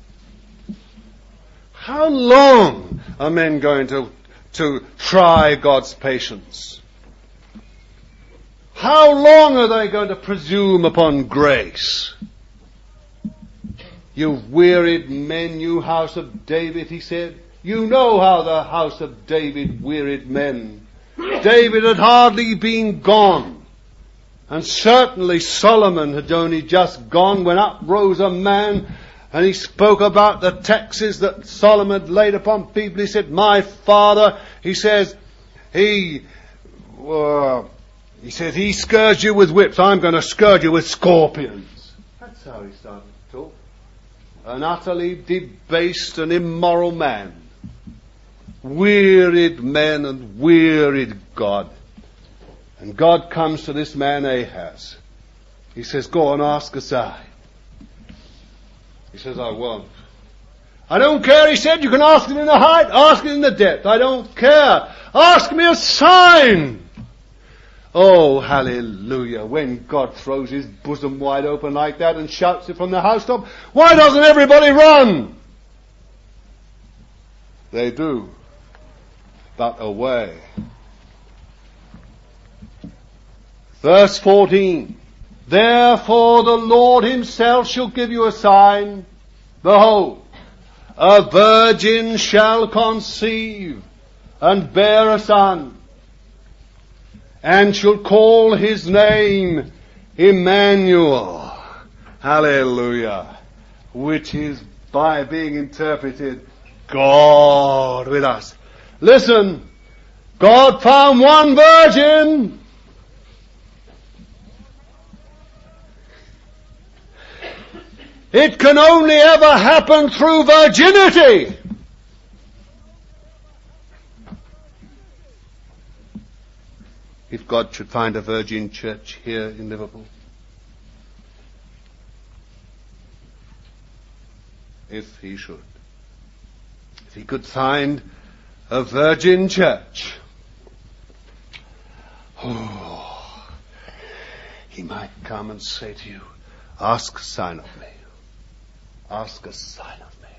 How long are men going to, to try God's patience? How long are they going to presume upon grace? You wearied men, you house of David, he said. You know how the house of David wearied men. David had hardly been gone. And certainly Solomon had only just gone when up rose a man and he spoke about the taxes that Solomon had laid upon people. He said, my father, he says, he, uh, he says, he scourged you with whips. I'm going to scourge you with scorpions. That's how he started to talk. An utterly debased and immoral man. Wearied men and wearied God. And God comes to this man Ahaz. He says, go and ask a sign. He says, I won't. I don't care, he said, you can ask it in the height, ask it in the depth. I don't care. Ask me a sign. Oh, hallelujah. When God throws his bosom wide open like that and shouts it from the housetop, why doesn't everybody run? They do. But away. Verse fourteen. Therefore the Lord himself shall give you a sign. Behold, a virgin shall conceive and bear a son, and shall call his name Emmanuel. Hallelujah. Which is, by being interpreted, God with us. Listen, God found one virgin. It can only ever happen through virginity. if God should find a virgin church here in Liverpool? If he should. If he could find a virgin church, oh, he might come and say to you, ask a sign of me. Ask a sign of me.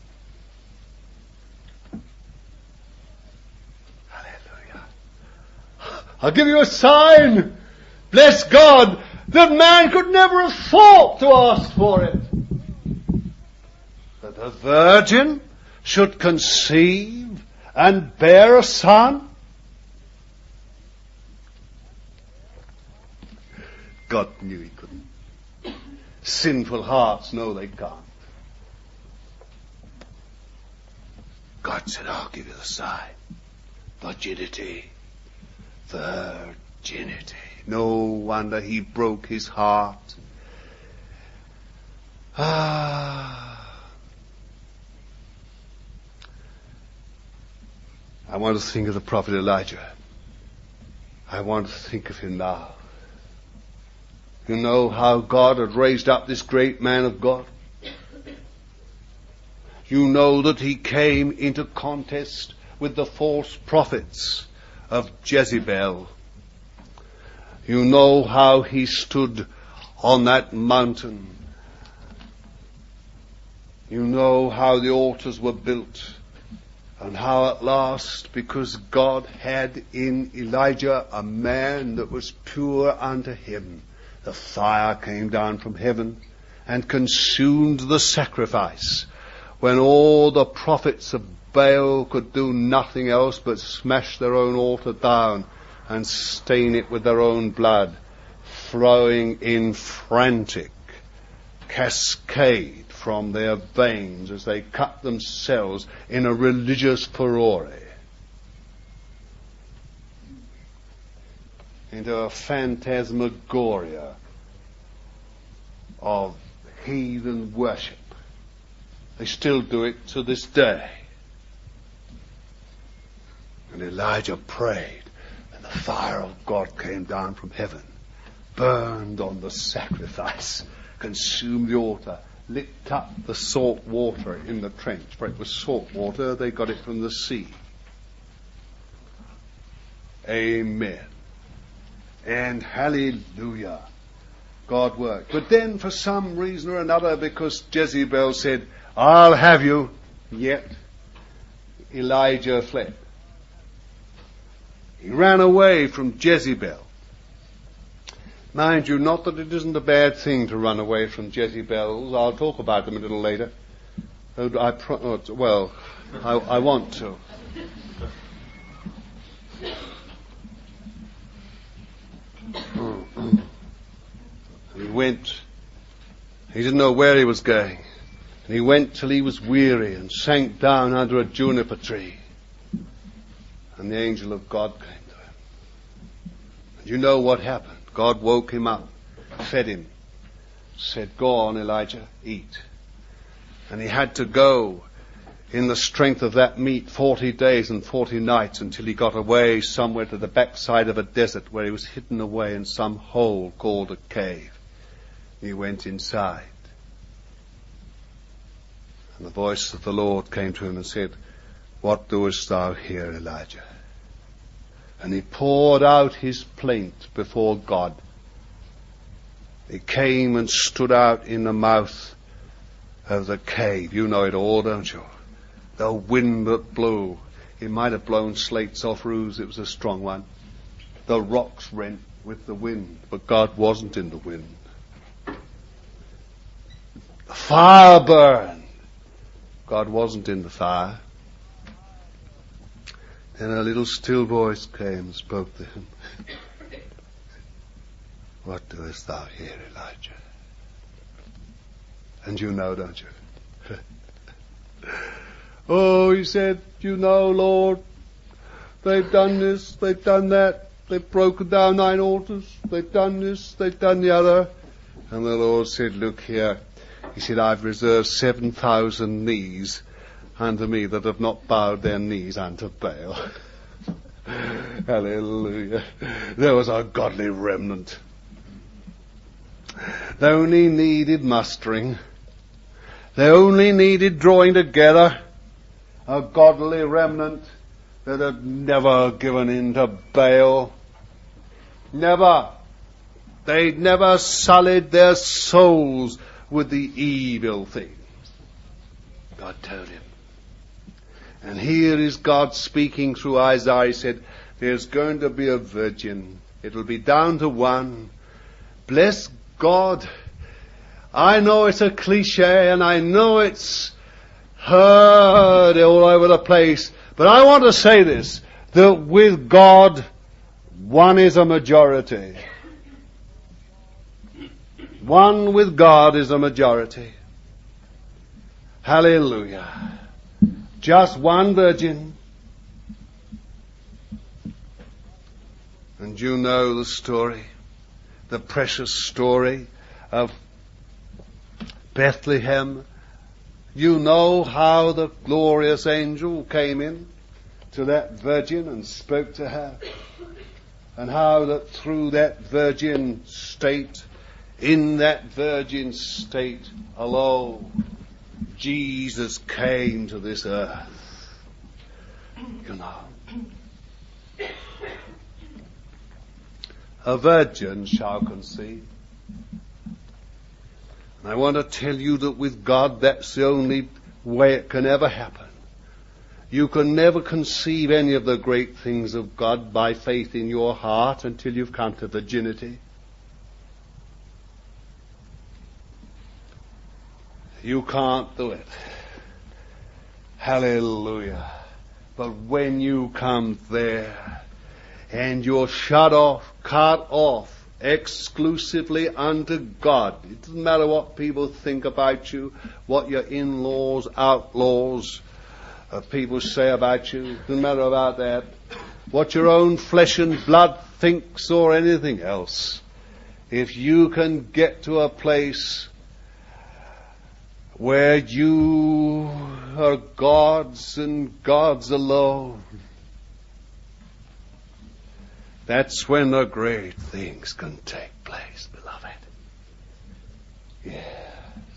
Hallelujah. I'll give you a sign. Bless God, that man could never have thought to ask for it. That a virgin should conceive and bear a son. God knew he couldn't. Sinful hearts know they can't. God said, I'll give you the sign. Virginity. Virginity. No wonder he broke his heart. Ah. I want to think of the prophet Elijah. I want to think of him now. You know how God had raised up this great man of God? You know that he came into contest with the false prophets of Jezebel. You know how he stood on that mountain. You know how the altars were built. And how at last, because God had in Elijah a man that was pure unto him, the fire came down from heaven and consumed the sacrifice, when all the prophets of Baal could do nothing else but smash their own altar down and stain it with their own blood, flowing in frantic cascade from their veins as they cut themselves in a religious furore into a phantasmagoria of heathen worship. They still do it to this day. And Elijah prayed, and the fire of God came down from heaven, burned on the sacrifice, consumed the altar, licked up the salt water in the trench, for it was salt water, they got it from the sea. Amen. And hallelujah. God worked. But then for some reason or another, because Jezebel said, I'll have you, yet Elijah fled. He ran away from Jezebel. Mind you, not that it isn't a bad thing to run away from Jezebels. I'll talk about them a little later. I pro- well, I, I want to. He went. He didn't know where he was going. And he went till he was weary and sank down under a juniper tree. And the angel of God came to him. And you know what happened. God woke him up, fed him, said, go on, Elijah, eat. And he had to go in the strength of that meat forty days and forty nights until he got away somewhere to the backside of a desert where he was hidden away in some hole called a cave. He went inside. And the voice of the Lord came to him and said, what doest thou here, Elijah? And he poured out his plaint before God. He came and stood out in the mouth of the cave. You know it all, don't you? The wind that blew. It might have blown slates off roofs. It was a strong one. The rocks rent with the wind, but God wasn't in the wind. The fire burned. God wasn't in the fire. Then a little still voice came and spoke to him. What doest thou here, Elijah? And you know, don't you? Oh, he said, you know, Lord, they've done this, they've done that, they've broken down nine altars, they've done this, they've done the other. And the Lord said, look here. He said, I've reserved seven thousand knees unto me that have not bowed their knees unto Baal. Hallelujah. There was a godly remnant. They only needed mustering. They only needed drawing together. A godly remnant that had never given in to Baal. Never. They'd never sullied their souls with the evil things. God told him. And here is God speaking through Isaiah. He said, there's going to be a virgin. It'll be down to one. Bless God. I know it's a cliche and I know it's heard all over the place. But I want to say this, that with God, one is a majority. One with God is a majority. Hallelujah. Just one virgin. And you know the story, the precious story of Bethlehem. You know how the glorious angel came in to that virgin and spoke to her. And how that through that virgin state, in that virgin state alone, Jesus came to this earth. You know. A virgin shall conceive. And I want to tell you that with God, that's the only way it can ever happen. You can never conceive any of the great things of God by faith in your heart until you've come to virginity. You can't do it. Hallelujah. But when you come there and you're shut off, cut off exclusively unto God, it doesn't matter what people think about you, what your in-laws, outlaws, uh, people say about you, it doesn't matter about that, what your own flesh and blood thinks or anything else. If you can get to a place where you are God's and God's alone, that's when the great things can take place, beloved. Yes.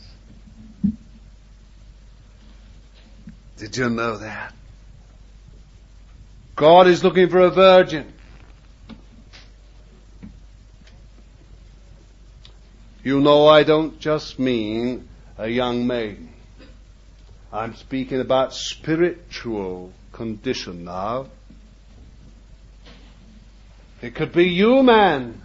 Did you know that? God is looking for a virgin. You know, I don't just mean a young maiden. I'm speaking about spiritual condition now. It could be you, man.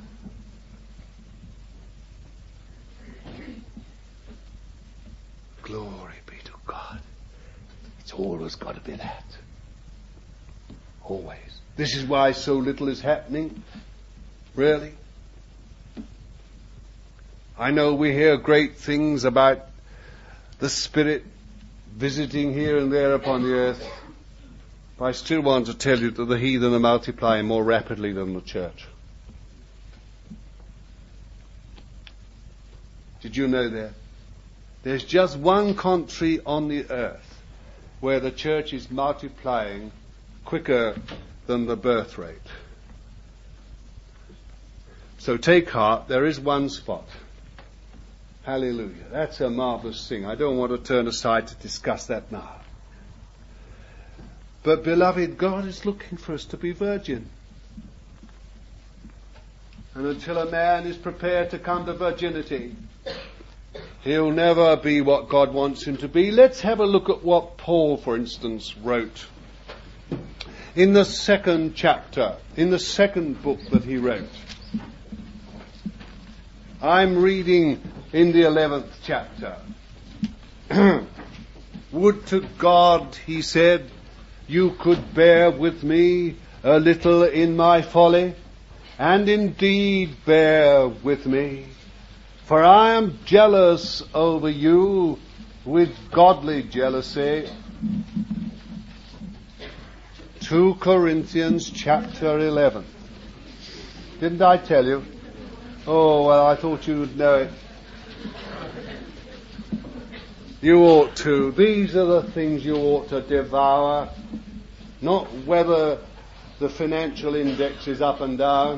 Glory be to God. It's always got to be that. Always. This is why so little is happening. Really. I know we hear great things about the Spirit visiting here and there upon the earth. But I still want to tell you that the heathen are multiplying more rapidly than the church. Did you know that? There's just one country on the earth where the church is multiplying quicker than the birth rate. So take heart, there is one spot. Hallelujah. That's a marvelous thing. I don't want to turn aside to discuss that now. But beloved, God is looking for us to be virgin. And until a man is prepared to come to virginity, he'll never be what God wants him to be. Let's have a look at what Paul, for instance, wrote in the second chapter, in the second book that he wrote. I'm reading in the eleventh chapter. Would to God, he said, you could bear with me a little in my folly, and indeed bear with me. For I am jealous over you with godly jealousy. Second Corinthians chapter eleven. Didn't I tell you? Oh, well, I thought you would know it. You ought to. These are the things you ought to devour. Not whether the financial index is up and down.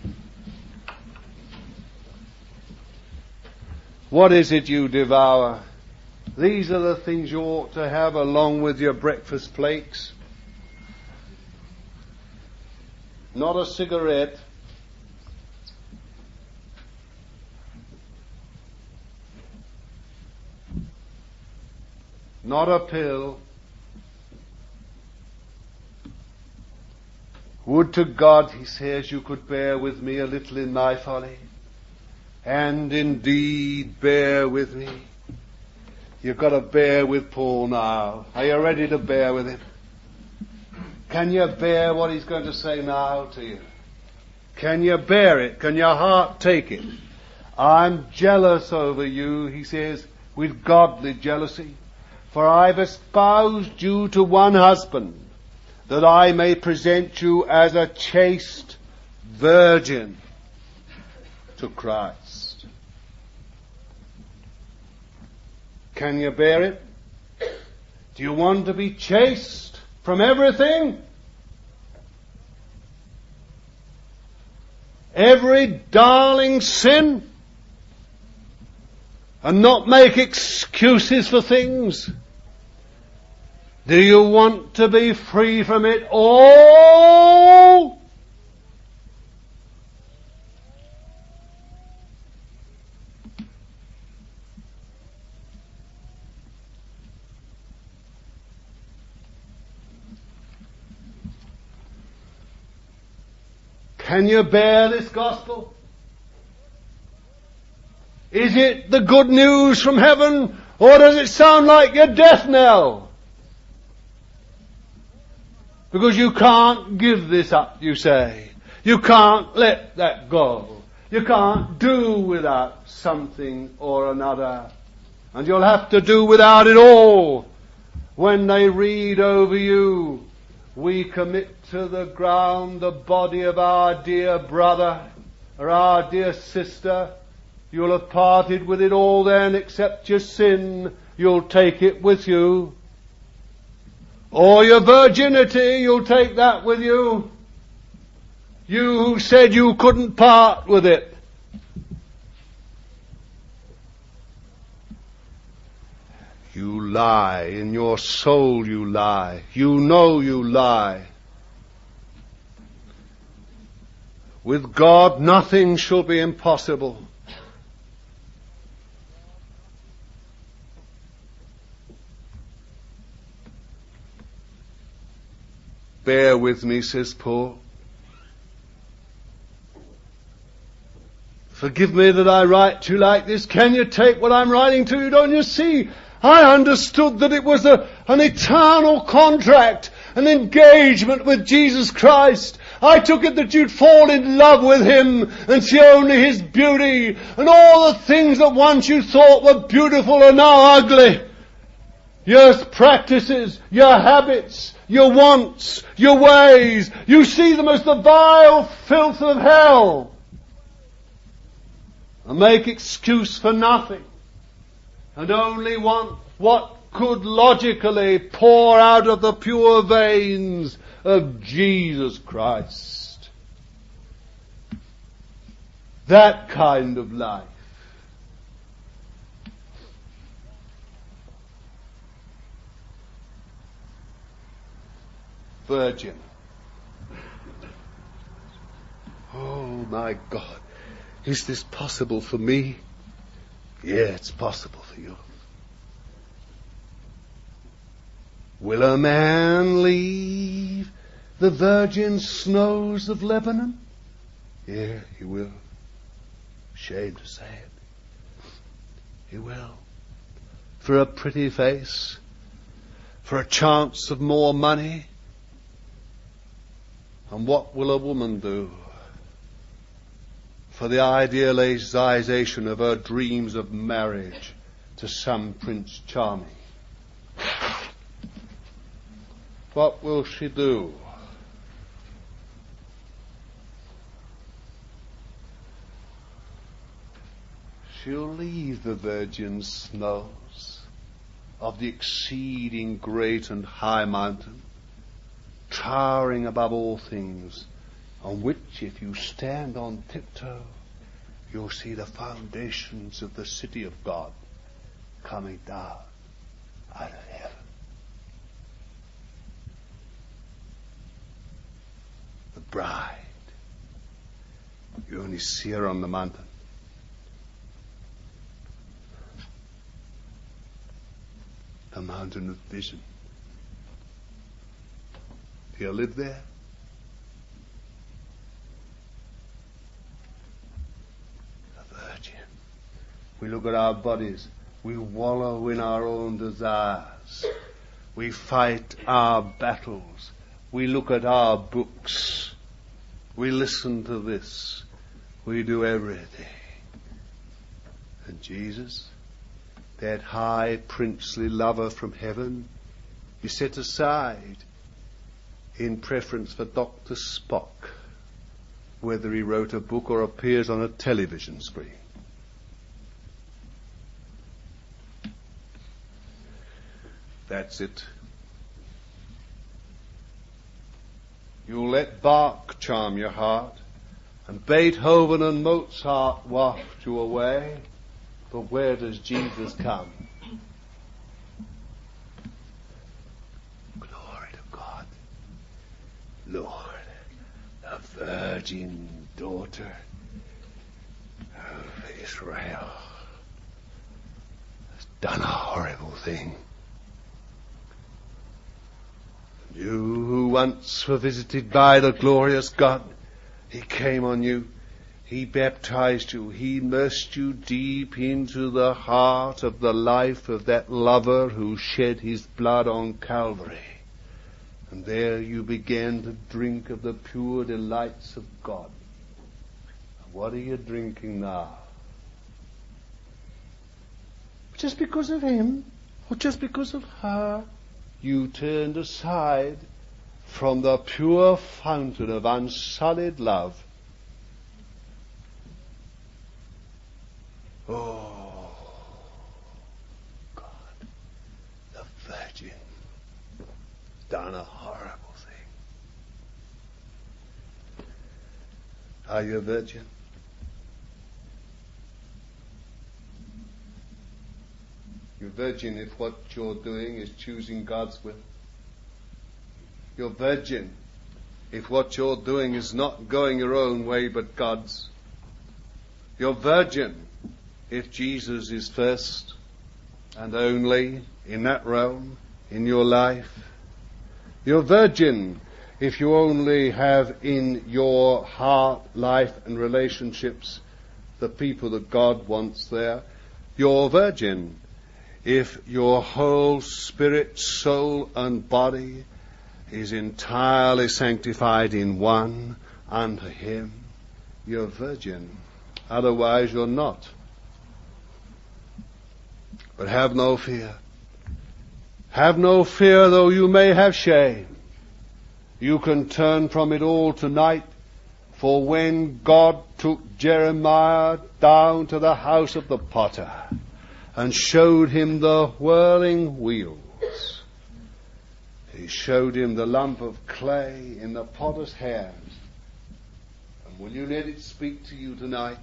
What is it you devour? These are the things you ought to have along with your breakfast flakes. Not a cigarette. Not a pill. Would to God, he says, you could bear with me a little in my folly. And indeed bear with me. You've got to bear with Paul now. Are you ready to bear with him? Can you bear what he's going to say now to you? Can you bear it? Can your heart take it? I'm jealous over you, he says, with godly jealousy. For I've espoused you to one husband, that I may present you as a chaste virgin to Christ. Can you bear it? Do you want to be chaste from everything? Every darling sin? And not make excuses for things? Do you want to be free from it all? Can you bear this gospel? Is it the good news from heaven, or does it sound like your death knell? Because you can't give this up, you say. You can't let that go. You can't do without something or another. And you'll have to do without it all. When they read over you, we commit to the ground the body of our dear brother or our dear sister. You'll have parted with it all then, except your sin. You'll take it with you. Or your virginity, you'll take that with you. You who said you couldn't part with it. You lie. In your soul you lie. You know you lie. With God nothing shall be impossible. Bear with me, says Paul. Forgive me that I write to you like this. Can you take what I'm writing to you? Don't you see? I understood that it was a, an eternal contract, an engagement with Jesus Christ. I took it that you'd fall in love with Him and see only His beauty, and all the things that once you thought were beautiful are now ugly. Your practices, your habits, your wants, your ways, you see them as the vile filth of hell. And make excuse for nothing. And only want what could logically pour out of the pure veins of Jesus Christ. That kind of life. Virgin. Oh my God. Is this possible for me? Yeah, it's possible for you. Will a man leave the virgin snows of Lebanon? Yeah, he will. Shame to say it. He will. For a pretty face, for a chance of more money. And what will a woman do for the idealization of her dreams of marriage to some Prince Charming? What will she do? She'll leave the virgin snows of the exceeding great and high mountain, towering above all things, on which if you stand on tiptoe, you'll see the foundations of the city of God coming down out of heaven. The bride. You only see her on the mountain. The mountain of vision. Do you live there? The Virgin. We look at our bodies. We wallow in our own desires. We fight our battles. We look at our books. We listen to this. We do everything. And Jesus, that high princely lover from heaven, is set aside in preference for Doctor Spock, whether he wrote a book or appears on a television screen. That's it. You'll let Bach charm your heart, and Beethoven and Mozart waft you away, but where does Jesus come? Glory to God. Lord, the virgin daughter of Israel has done a horrible thing. You who once were visited by the glorious God, He came on you, He baptized you, He immersed you deep into the heart of the life of that lover who shed His blood on Calvary. And there you began to drink of the pure delights of God. And what are you drinking now? Just because of Him, or just because of her? You turned aside from the pure fountain of unsullied love. Oh, God, the Virgin done a horrible thing. Are you a virgin? You're a virgin if what you're doing is choosing God's will. You're a virgin if what you're doing is not going your own way but God's. You're a virgin if Jesus is first and only in that realm in your life. You're a virgin if you only have in your heart, life and relationships the people that God wants there. You're a virgin if your whole spirit, soul and body is entirely sanctified in one unto Him. You're a virgin. Otherwise you're not. But have no fear. Have no fear, though you may have shame. You can turn from it all tonight, for when God took Jeremiah down to the house of the potter and showed him the whirling wheels, He showed him the lump of clay in the potter's hand. And will you let it speak to you tonight?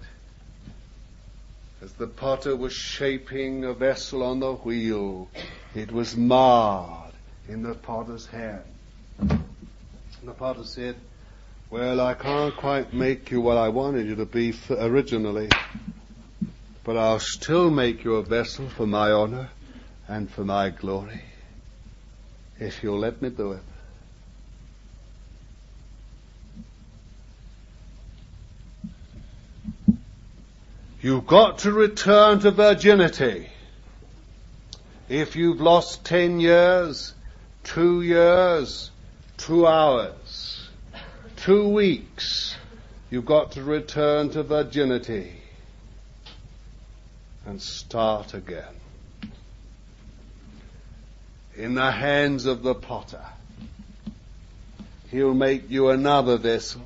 As the potter was shaping a vessel on the wheel, it was marred in the potter's hand. And the potter said, well, I can't quite make you what I wanted you to be originally, but I'll still make you a vessel for my honor and for my glory, if you'll let me do it. You've got to return to virginity. If you've lost ten years, two years, two hours, two weeks, you've got to return to virginity and start again. In the hands of the potter, He'll make you another vessel.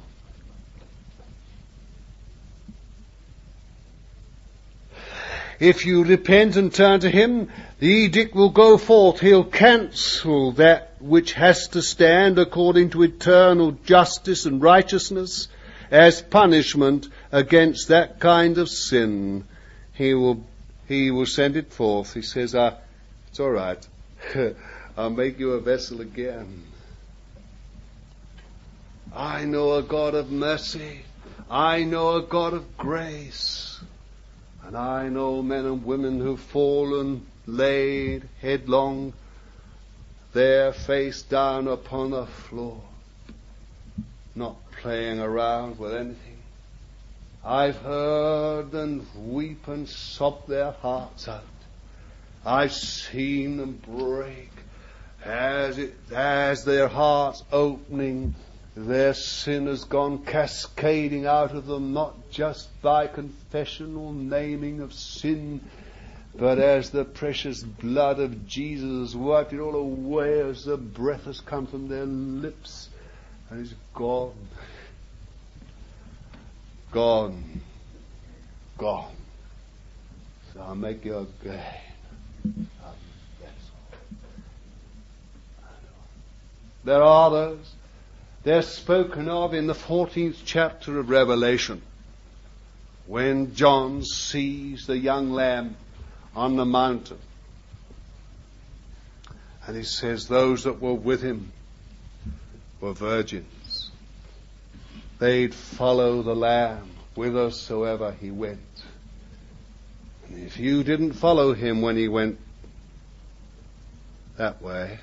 If you repent and turn to him, the edict will go forth. He'll cancel that which has to stand according to eternal justice and righteousness as punishment against that kind of sin. He will, he will send it forth. He says, ah, it's all right. I'll make you a vessel again. I know a God of mercy. I know a God of grace. And I know men and women who've fallen, laid headlong, there face down upon the floor, not playing around with anything. I've heard them weep and sob their hearts out. I've seen them break as it, as their hearts opening. Their sin has gone cascading out of them, not just by confessional naming of sin, but as the precious blood of Jesus has wiped it all away, as the breath has come from their lips and is gone. Gone. Gone. So I'll make you again. There are others. They're spoken of in the fourteenth chapter of Revelation, when John sees the young lamb on the mountain. And he says those that were with him were virgins. They'd follow the lamb whithersoever he went. And if you didn't follow him when he went that way,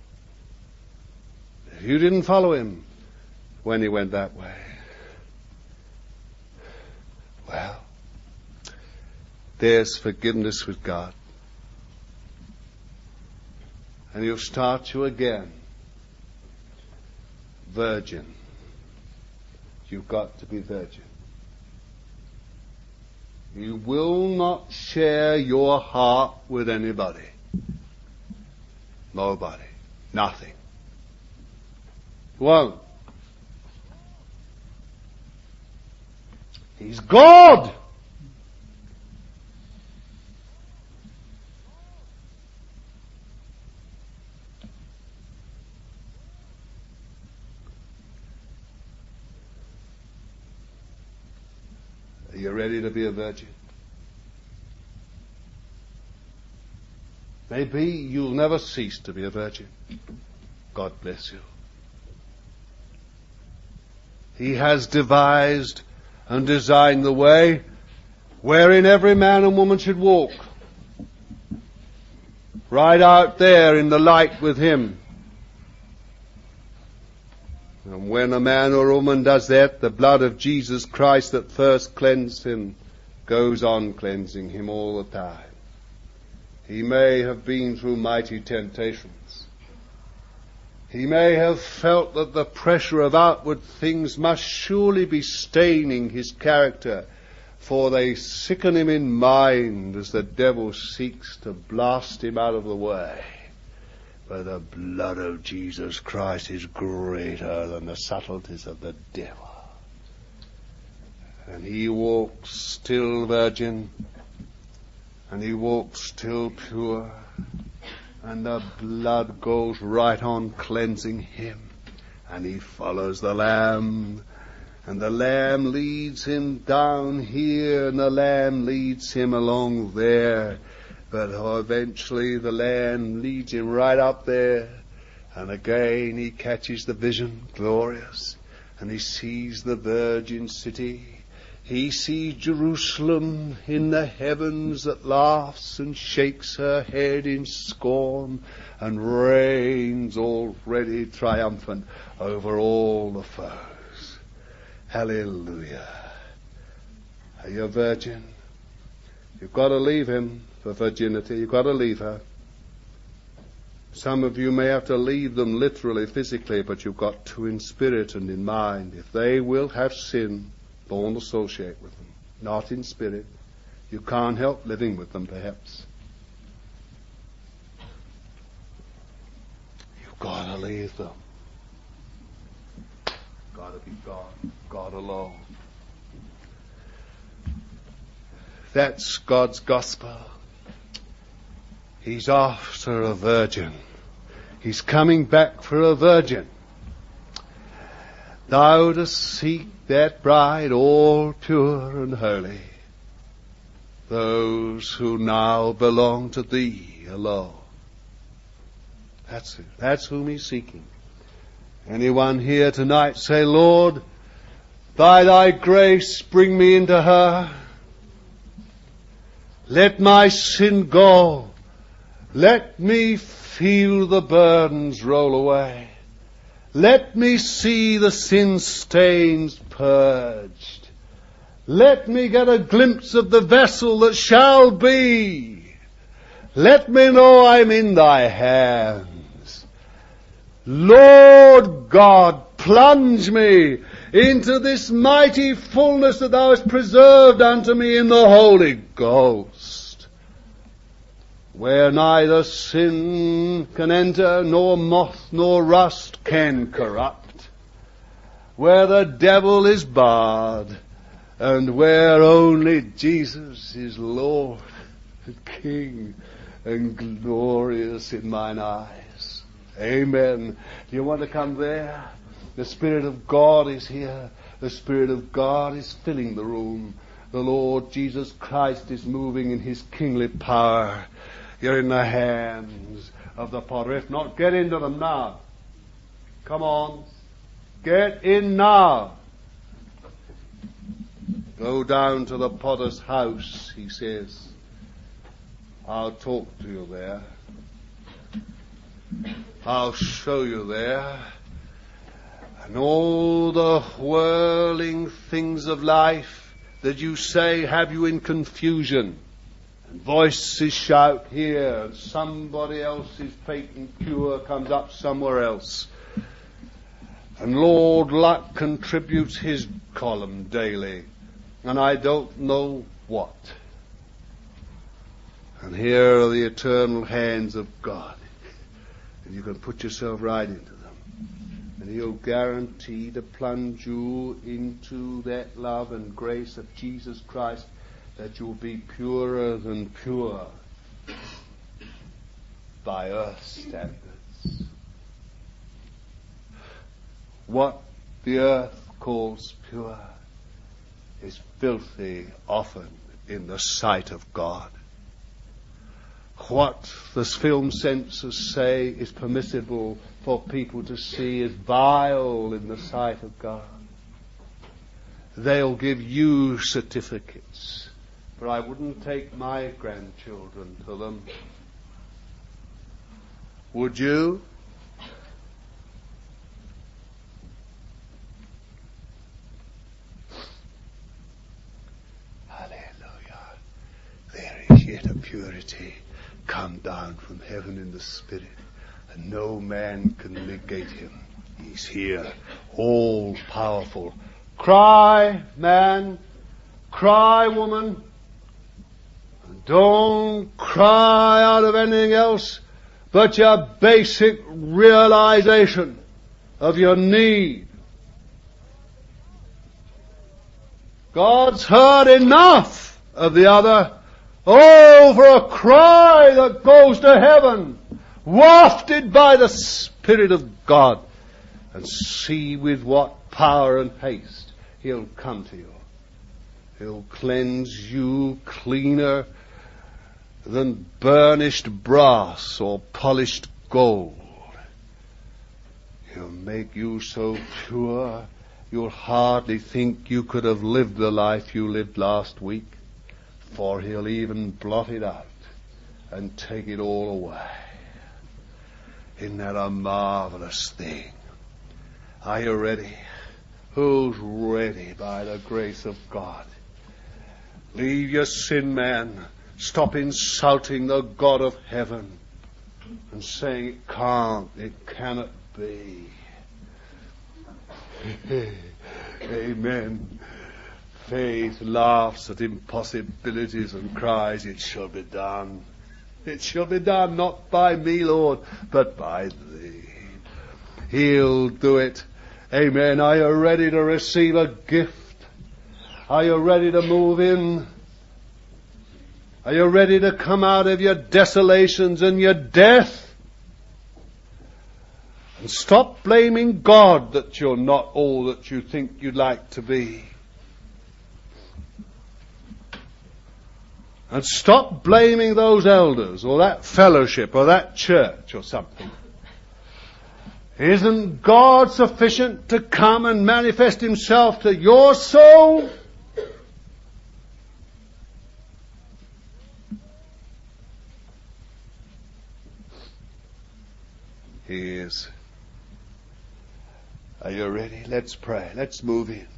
if you didn't follow him when he went that way, well, there's forgiveness with God. And he'll start you again. Virgin. You've got to be virgin. You will not share your heart with anybody. Nobody. Nothing. Won't. He's God. Are you ready to be a virgin? Maybe you'll never cease to be a virgin. God bless you. He has devised and designed the way wherein every man and woman should walk. Right out there in the light with him. And when a man or a woman does that, the blood of Jesus Christ that first cleansed him goes on cleansing him all the time. He may have been through mighty temptations. He may have felt that the pressure of outward things must surely be staining his character, for they sicken him in mind as the devil seeks to blast him out of the way. But the blood of Jesus Christ is greater than the subtleties of the devil. And he walks still virgin, and he walks still pure, and the blood goes right on cleansing him. And he follows the Lamb, and the Lamb leads him down here, and the Lamb leads him along there. But eventually the Lamb leads him right up there, and again he catches the vision, glorious, and he sees the virgin city. He sees Jerusalem in the heavens that laughs and shakes her head in scorn and reigns already triumphant over all the foes. Hallelujah. Are you a virgin? You've got to leave him for virginity. You've got to leave her. Some of you may have to leave them literally, physically, but you've got to in spirit and in mind. If they will have sin, don't associate with them. Not in spirit. You can't help living with them, perhaps. You've got to leave them. Got to be God. God alone. That's God's gospel. He's after a virgin. He's coming back for a virgin. Thou dost seek that bride all pure and holy, those who now belong to thee alone. That's it. That's whom he's seeking. Anyone here tonight say, Lord, by thy grace bring me into her. Let my sin go. Let me feel the burdens roll away. Let me see the sin stains purged. Let me get a glimpse of the vessel that shall be. Let me know I'm in thy hands. Lord God, plunge me into this mighty fullness that thou hast preserved unto me in the Holy Ghost, where neither sin can enter, nor moth nor rust can corrupt, where the devil is barred, and where only Jesus is Lord and King and glorious in mine eyes. Amen. Do you want to come there? The Spirit of God is here. The Spirit of God is filling the room. The Lord Jesus Christ is moving in his kingly power. You're in the hands of the potter. If not, get into them now. Come on. Get in now. Go down to the potter's house, he says. I'll talk to you there. I'll show you there. And all the whirling things of life that you say have you in confusion. And voices shout here, and somebody else's faith and pure comes up somewhere else. And Lord Luck contributes his column daily, and I don't know what. And here are the eternal hands of God. And you can put yourself right into them. And he'll guarantee to plunge you into that love and grace of Jesus Christ, that you'll be purer than pure by earth standards. What the earth calls pure is filthy often in the sight of God. What the film censors say is permissible for people to see is vile in the sight of God. They'll give you certificates, but I wouldn't take my grandchildren to them. Would you? Hallelujah. There is yet a purity come down from heaven in the Spirit, and no man can negate him. He's here, all powerful. Cry, man. Cry, woman. Don't cry out of anything else but your basic realization of your need. God's heard enough of the other. Oh, for a cry that goes to heaven, wafted by the Spirit of God, and see with what power and haste he'll come to you. He'll cleanse you cleaner than burnished brass or polished gold. He'll make you so pure you'll hardly think you could have lived the life you lived last week, for he'll even blot it out and take it all away. Isn't that a marvelous thing? Are you ready? Who's ready by the grace of God? Leave your sin, man. Stop insulting the God of heaven and saying it can't, it cannot be. Amen. Faith laughs at impossibilities and cries, it shall be done. It shall be done, not by me, Lord, but by thee. He'll do it. Amen. Are you ready to receive a gift? Are you ready to move in? Are you ready to come out of your desolations and your death? And stop blaming God that you're not all that you think you'd like to be. And stop blaming those elders or that fellowship or that church or something. Isn't God sufficient to come and manifest himself to your soul? He is. Are you ready? Let's pray. Let's move in.